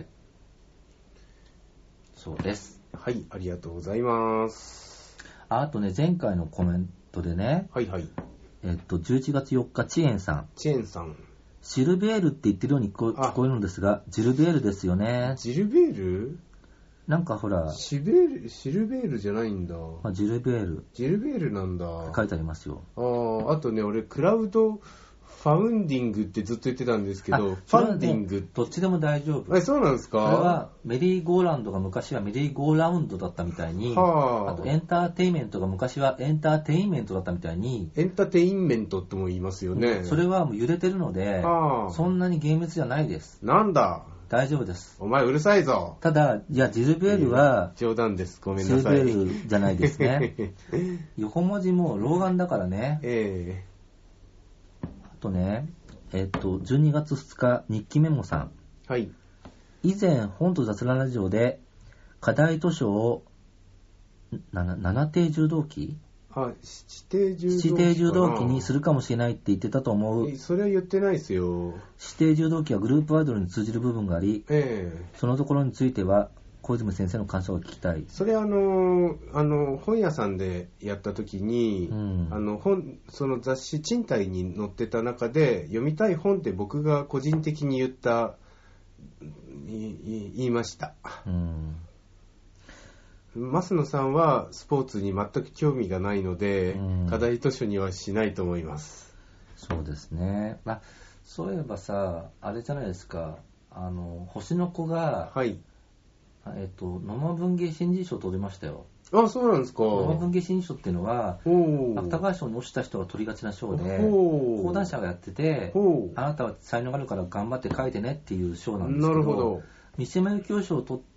そうです。 はい、ありがとうございます。 あとね、前回のコメントでね、 はいはい、 えっとじゅういちがつよっか、チエンさんチエンさんシルベールって言ってるように聞こ、聞こえるんですが、ジルベールですよね。 ジルベールなんかほらシベールシルベールじゃないんだ。 あ、ジルベールジルベールなんだ。 書いてありますよ。 ああ、あとね、俺クラウドファウンディングってずっと言ってたんですけど、ファンディングどっちでも大丈夫。 え、そうなんですか？ それはメリーゴーラウンドが昔はメリーゴーラウンドだったみたいに、はあ、あとエンターテイメントが昔はエンターテイメントだったみたいに、 エンターテインメントとも言いますよね。 それはもう揺れてるので、はあ、そんなに厳密じゃないです。 なんだ、 大丈夫です。 お前うるさいぞ。 ただ、いや、ジルベールは、 冗談です。ごめんなさい。 ジルベールじゃないですね。横文字も老眼だからね。ええー。あとね、えっと、じゅうにがつふつか、日記メモさん。 はい。 以前、本と雑談ラジオで、課題図書を、なな、七定柔道記はい、七定柔道記。 七定柔道記にするかもしれないって言ってたと思う。 それは言ってないですよ。 七定柔道記はグループアイドルに通じる部分があり、えー、そのところについては、小泉先生の感想を聞きたい。 それあのあの本屋さんでやった時に、うん、あの本その雑誌賃貸に載ってた中で読みたい本って僕が個人的に言った言いました。うん、増野さんはスポーツに全く興味がないので、うん、課題図書にはしないと思います。 そうですね。まあ、そういえばさ、あれじゃないですか。あの星の子が。はい。えっと、野間文芸新人賞を取りましたよ。 あ、そうなんですか。 野間文芸新人賞っていうのは、芥川賞に落ちた人が取りがちな賞で、講談社がやってて、あなたは才能があるから頑張って書いてねっていう賞なんですけど、なるほど。三島由紀夫賞を取って、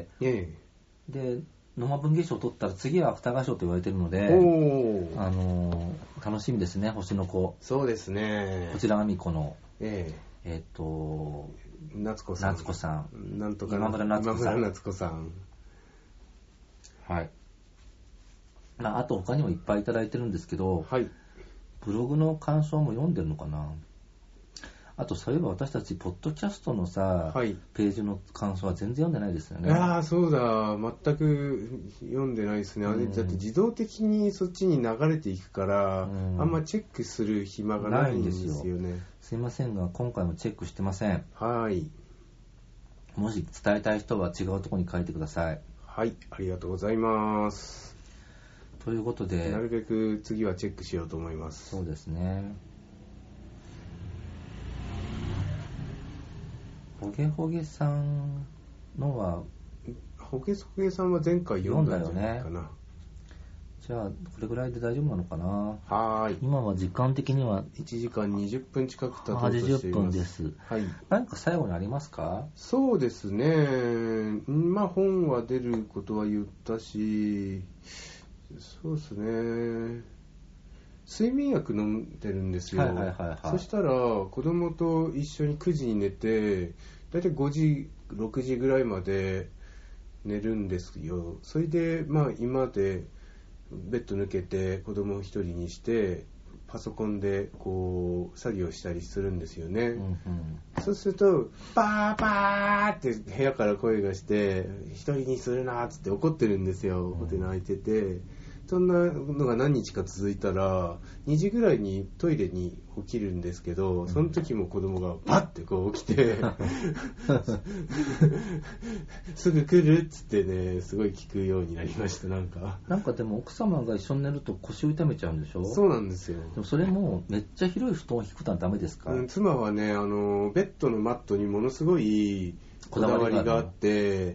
ええ、で、野間文芸賞を取ったら次は芥川賞と言われてるので、あのー、楽しみですね、星の子。 そうですね。 こちらがみこの、 えええっと、 夏子さん。 夏子さん。 なんとか今村夏子さん。 今村夏子さん。 はい。まあ、あと他にもいっぱいいただいてるんですけど、はい。ブログの感想も読んでるのかな。あと、そういえば私たち、ポッドキャストのさ、はい、ページの感想は全然読んでないですよね。 ああ、そうだ。全く読んでないですね。あれ、だって自動的にそっちに流れていくから、うん、あんまチェックする暇がないんですよね。 すいませんが、今回もチェックしてません。 はい。 もし伝えたい人は違うところに書いてください。 はい、ありがとうございます。 ということで、 なるべく次はチェックしようと思います。 そうですね。ほげほげさんのは、 ほげほげさんは前回読んだんじゃないかな。ね、 じゃあこれぐらいで大丈夫なのかな。 はい。 今は時間的にはいちじかんにじゅっぷん近く経とうとしています。はちじゅっぷんです。はい。 何か最後にありますか？ そうですね。まあ本は出ることは言ったし、そうですね。睡眠薬飲んでるんですよ。はいはいはいはい、そしたら子供と一緒にくじに寝て、だいたいごじろくじぐらいまで寝るんですよ。それでまあ今でベッド抜けて子供を一人にしてパソコンでこう作業したりするんですよね、うんうん、そうするとパーパーって部屋から声がして一人にするなっつって怒ってるんですよ。怒って泣いてて、 そんなのが何日か続いたらにじぐらいにトイレに起きるんですけど、その時も子供がバッてこう起きてすぐ来るっつってね、すごい聞くようになりました。なんかなんかでも奥様が一緒に寝ると腰を痛めちゃうんでしょ。 そうなんですよ。 でもそれもめっちゃ広い布団を引くのはダメですか。 うん、妻はね、あのベッドのマットにものすごいこだわりがあって、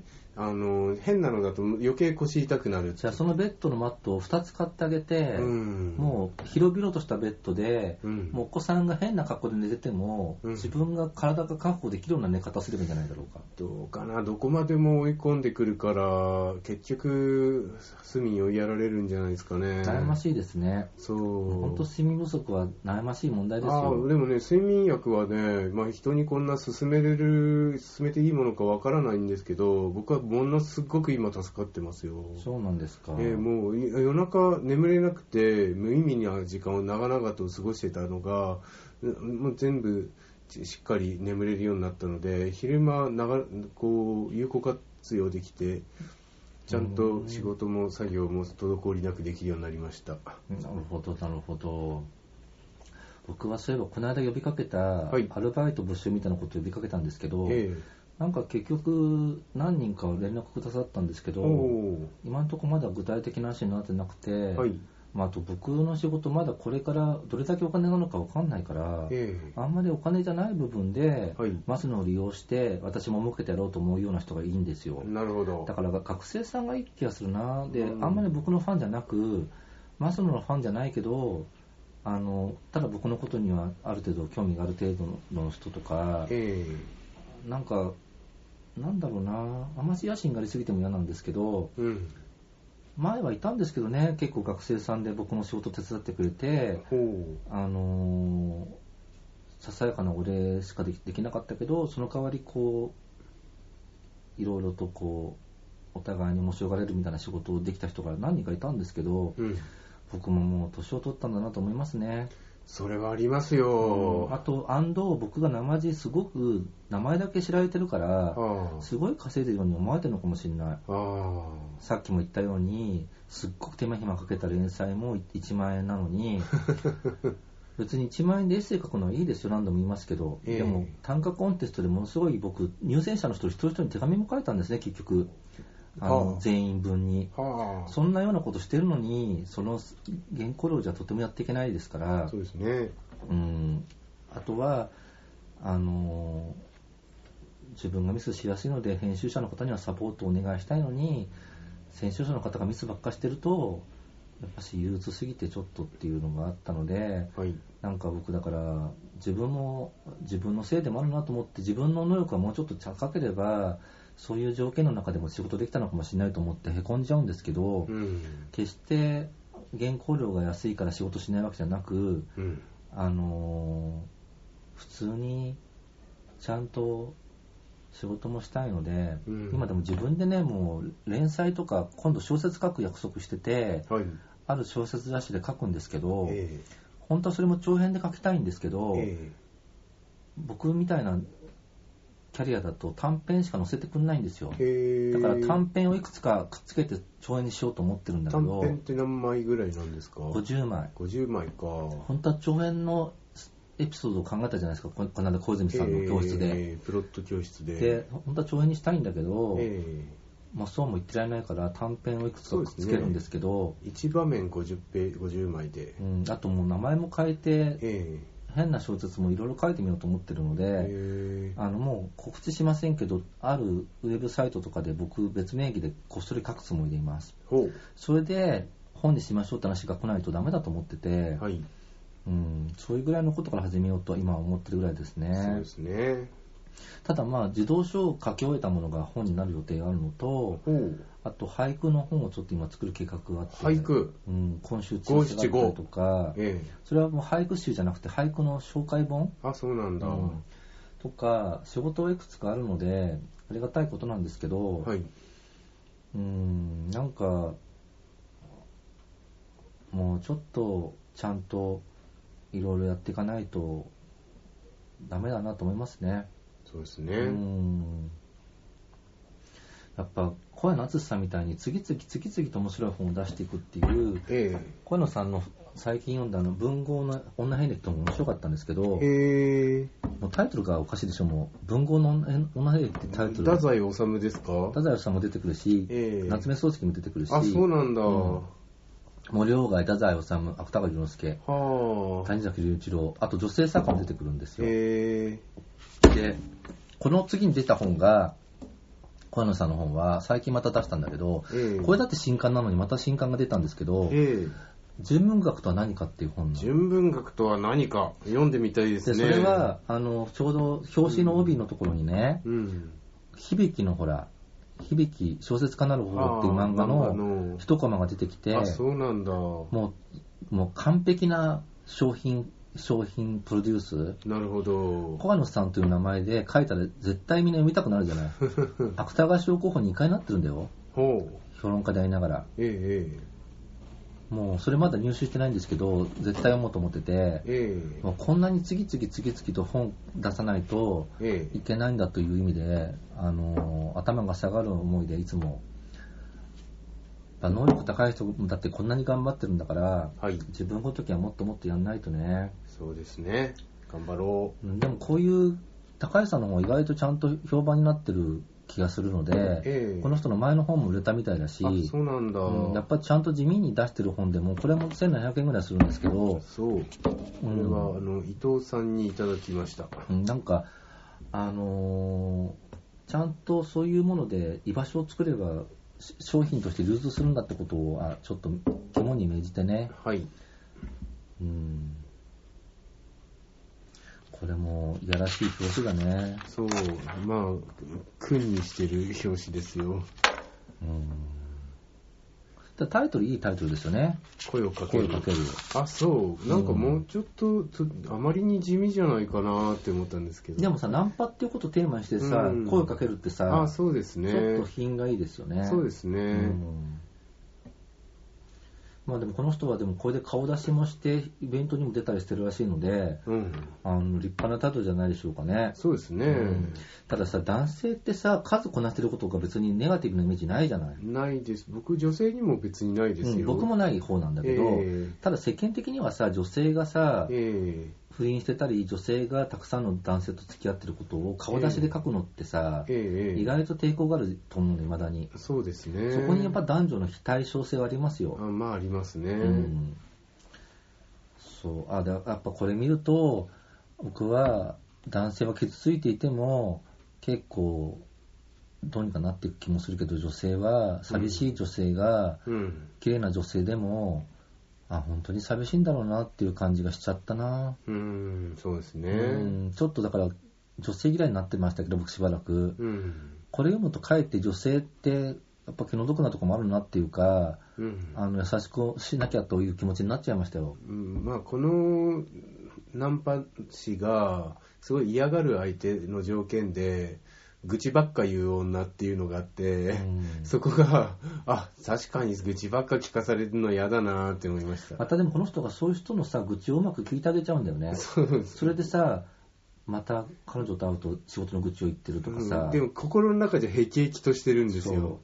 あの変なのだと余計腰痛くなる。 じゃあそのベッドのマットをふたつ買ってあげて、うん、もう広々としたベッドで、うん、もうお子さんが変な格好で寝てても、うん、自分が体が確保できるような寝方すればいいんじゃないだろうか。 どうかな、どこまでも追い込んでくるから結局隅に追いやられるんじゃないですかね。 悩ましいですね。 そう、 本当睡眠不足は悩ましい問題ですよ。 あでもね、睡眠薬はね、まあ、人にこんな勧めれる勧めていいものかわからないんですけど、僕はものすごく今助かってますよ。 そうなんですか。 えー、もう夜中眠れなくて無意味な時間を長々と過ごしてたのがもう全部しっかり眠れるようになったので、昼間長こう有効活用できてちゃんと仕事も作業も滞りなくできるようになりました。なるほどなるほど。僕はそういえばこの間呼びかけたアルバイト募集みたいなことを呼びかけたんですけど、はい、えーなんか結局何人か連絡くださったんですけど、今のところまだ具体的な話になってなくて、はい、まあ、あと僕の仕事まだこれからどれだけお金なのか分かんないから、えー、あんまりお金じゃない部分で、はい、マスノを利用して私も儲けてやろうと思うような人がいいんですよ。 なるほど。 だから学生さんがいい気がするな。で、うん、あんまり僕のファンじゃなく、マスノのファンじゃないけど、あのただ僕のことにはある程度興味がある程度の人とか、えー、なんかなんだろうな、あまり野心がありすぎても嫌なんですけど、うん、前はいたんですけどね、結構学生さんで僕の仕事手伝ってくれて、あのー、ささやかなお礼しかで き, できなかったけど、その代わりこういろいろとこうお互いに面白がれるみたいな仕事をできた人が何人かいたんですけど、うん、僕ももう年を取ったんだなと思いますね。 それはありますよ、 うん、あと僕が生地すごく名前だけ知られてるからすごい稼いでるように思われてるのかもしれない。あさっきも言ったようにすっごく手間暇かけた連載もいちまんえんなのに別にいちまんえんでエッセイ書くのはいいですよ、何度も言いますけど、えー、でも短歌コンテストでものすごい僕入選者の人一人一人に手紙も書いたんですね、結局あの全員分に、はあ、そんなようなことしてるのにその原稿料じゃとてもやっていけないですから。 そうですね、 うん、あとはあの自分がミスしやすいので編集者の方にはサポートをお願いしたいのに、編集者の方がミスばっかしてるとやっぱし憂鬱すぎてちょっとっていうのがあったので、はい、なんか僕だから自分も自分のせいでもあるなと思って、自分の能力がもうちょっと高ければそういう条件の中でも仕事できたのかもしれないと思ってへこんじゃうんですけど、うん、決して原稿料が安いから仕事しないわけじゃなく、うん、あのー、普通にちゃんと仕事もしたいので、うん、今でも自分でね、もう連載とか今度小説書く約束してて、はい、ある小説雑誌で書くんですけど、えー、本当はそれも長編で書きたいんですけど、えー、僕みたいなキャリアだと短編しか載せてくんないんですよ。だから短編をいくつかくっつけて長編にしようと思ってるんだけど。 短編って何枚ぐらいなんですか？ ごじゅうまい。 ごじゅうまいか。 本当は長編のエピソードを考えたじゃないですか、この間小泉さんの教室で、 えー、プロット教室でで本当は長編にしたいんだけど、えーまあ、そうも言ってられないから短編をいくつかくっつけるんですけど、 ね、いち場面ごじゅうページごじゅうまいで、 うん、あともう名前も変えて、えー、変な小説もいろいろ書いてみようと思ってるので、えー、あのもう告知しませんけど、あるウェブサイトとかで僕別名義でこっそり書くつもりでいます。それで本にしましょうって話が来ないとダメだと思ってて、はい、うん、そういうぐらいのことから始めようと今は思ってるぐらいですね。 そうですね。 ただまあ児童書を書き終えたものが本になる予定があるのと、あと俳句の本をちょっと今作る計画があって、 俳句、 うん、今週中止があったりとか、ええ、それはもう俳句集じゃなくて俳句の紹介本、 あ、そうなんだ、うん、 とか仕事はいくつかあるのでありがたいことなんですけど、はい、うん、なんかもうちょっとちゃんといろいろやっていかないとダメだなと思いますね。 そうですね。 うん、 やっぱ小谷夏さんみたいに次々次々と面白い本を出していくっていう、えー、小谷さんの最近読んだあの文豪の女ヘネットも面白かったんですけど、えー、もうタイトルがおかしいでしょ。もう文豪の女ヘネってタイトル、 太宰治ですか。 太宰治も出てくるし、えー、夏目漱石も出てくるし、 あ、そうなんだ、 うん森鴎外、太宰治、芥川龍之介、谷崎隆一郎、あと女性作家も出てくるんですよ。へで、この次に出た本が、小谷さんの本は最近また出したんだけど、これだって新刊なのにまた新刊が出たんですけど、純文学とは何かっていう本なの。 純文学とは何か読んでみたいですね。 でそれはあのちょうど表紙の帯のところにね、うん、響のほら響小説家なる方っていう漫画の一コマが出てきて、 あ、そうなんだ。 もう、もう完璧な商品、商品プロデュース。 なるほど。 小谷さんという名前で書いたら絶対みんな読みたくなるじゃない。芥川賞候補ににかいなってるんだよ。ほう。評論家でありながら。ええ。もうそれまだ入手してないんですけど、絶対読もうと思ってて、ええ、もうこんなに次々次々と本出さないといけないんだという意味で、あの頭が下がる思いでいつも、能力高い人だってこんなに頑張ってるんだから、はい、自分の時はもっともっとやんないとね。 そうですね、頑張ろう。でもこういう高橋さんの方が意外とちゃんと評判になってる気がするので、ええ、この人の前の本も売れたみたいだし、 あ、そうなんだ、 うん、やっぱりちゃんと地味に出してる本でも、これもせんななひゃくえんぐらいするんですけど、 そう、これは、うん、あの伊藤さんにいただきました。 うん、なんかあのー、ちゃんとそういうもので居場所を作れば商品として流通するんだってことをあちょっと肝に銘じてね、はい、うん、これもいやらしい表紙だね。 そう、まあ訓にしてる表紙ですよ。うん、 だタイトルいいタイトルですよね。 声をかける。 声をかける。 あ、そう、なんかもうちょっと、うん、あまりに地味じゃないかなって思ったんですけど。 でもさ、ナンパっていうことをテーマにしてさ、うん、声をかけるってさ、 あ、そうですね、 ちょっと品がいいですよね。 そうですね、うん、 まあでもこの人はでもこれで顔出しもしてイベントにも出たりしてるらしいので、うん、あの立派なタイトルじゃないでしょうかね。 そうですね、うん、 たださ、男性ってさ、数こなしてることが別にネガティブなイメージないじゃない。 ないです。僕女性にも別にないですよ、うん、 僕もない方なんだけど、えー、ただ世間的にはさ、女性がさ、えー不倫してたり、女性がたくさんの男性と付き合ってることを顔出しで書くのってさ、えー、意外と抵抗があると思うの、未だに。 そうですね。 そこにやっぱ男女の非対称性はありますよ。 あ、まあありますね。 うん、そう。あ、だやっぱこれ見ると、僕は男性は傷ついていても結構どうにかなっていく気もするけど、女性は寂しい女性が、うん、綺麗な女性でもあ、本当に寂しいんだろうなっていう感じがしちゃったな。 うーん、そうですね。 うん、ちょっとだから女性嫌いになってましたけど、僕しばらく、うん、これ読むとかえって女性ってやっぱ気の毒なとこもあるなっていうか、うん、あの優しくしなきゃという気持ちになっちゃいましたよ。 うん、まあこのナンパ師がすごい嫌がる相手の条件で愚痴ばっか言う女っていうのがあって、うん、そこが、あ、確かに愚痴ばっか聞かされるの嫌だなって思いました。 またでもこの人がそういう人のさ、愚痴をうまく聞いてあげちゃうんだよね。そ, それでさ、また彼女と会うと仕事の愚痴を言ってるとかさ、 うん、でも心の中でへきへきとしてるんですよ。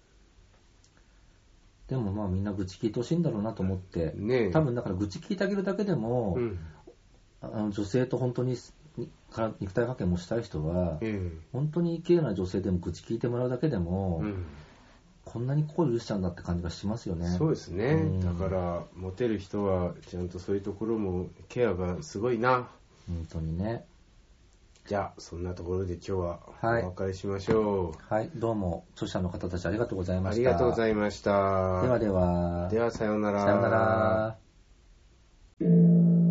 でもまあみんな愚痴聞いてほしいんだろうなと思って、ね、多分だから愚痴聞いてあげるだけでも、うん、あの女性と本当に肉体関係もしたい人は、うん、本当に綺麗な女性でも愚痴聞いてもらうだけでも、うん、こんなに心許しちゃうんだって感じがしますよね。 そうですね、うん、だからモテる人はちゃんとそういうところもケアがすごいな。 本当にね。 じゃあそんなところで今日はお別れしましょう。はい、はい、どうも著者の方たちありがとうございました。 ありがとうございました。 ではでは。 ではさようなら。 さようなら。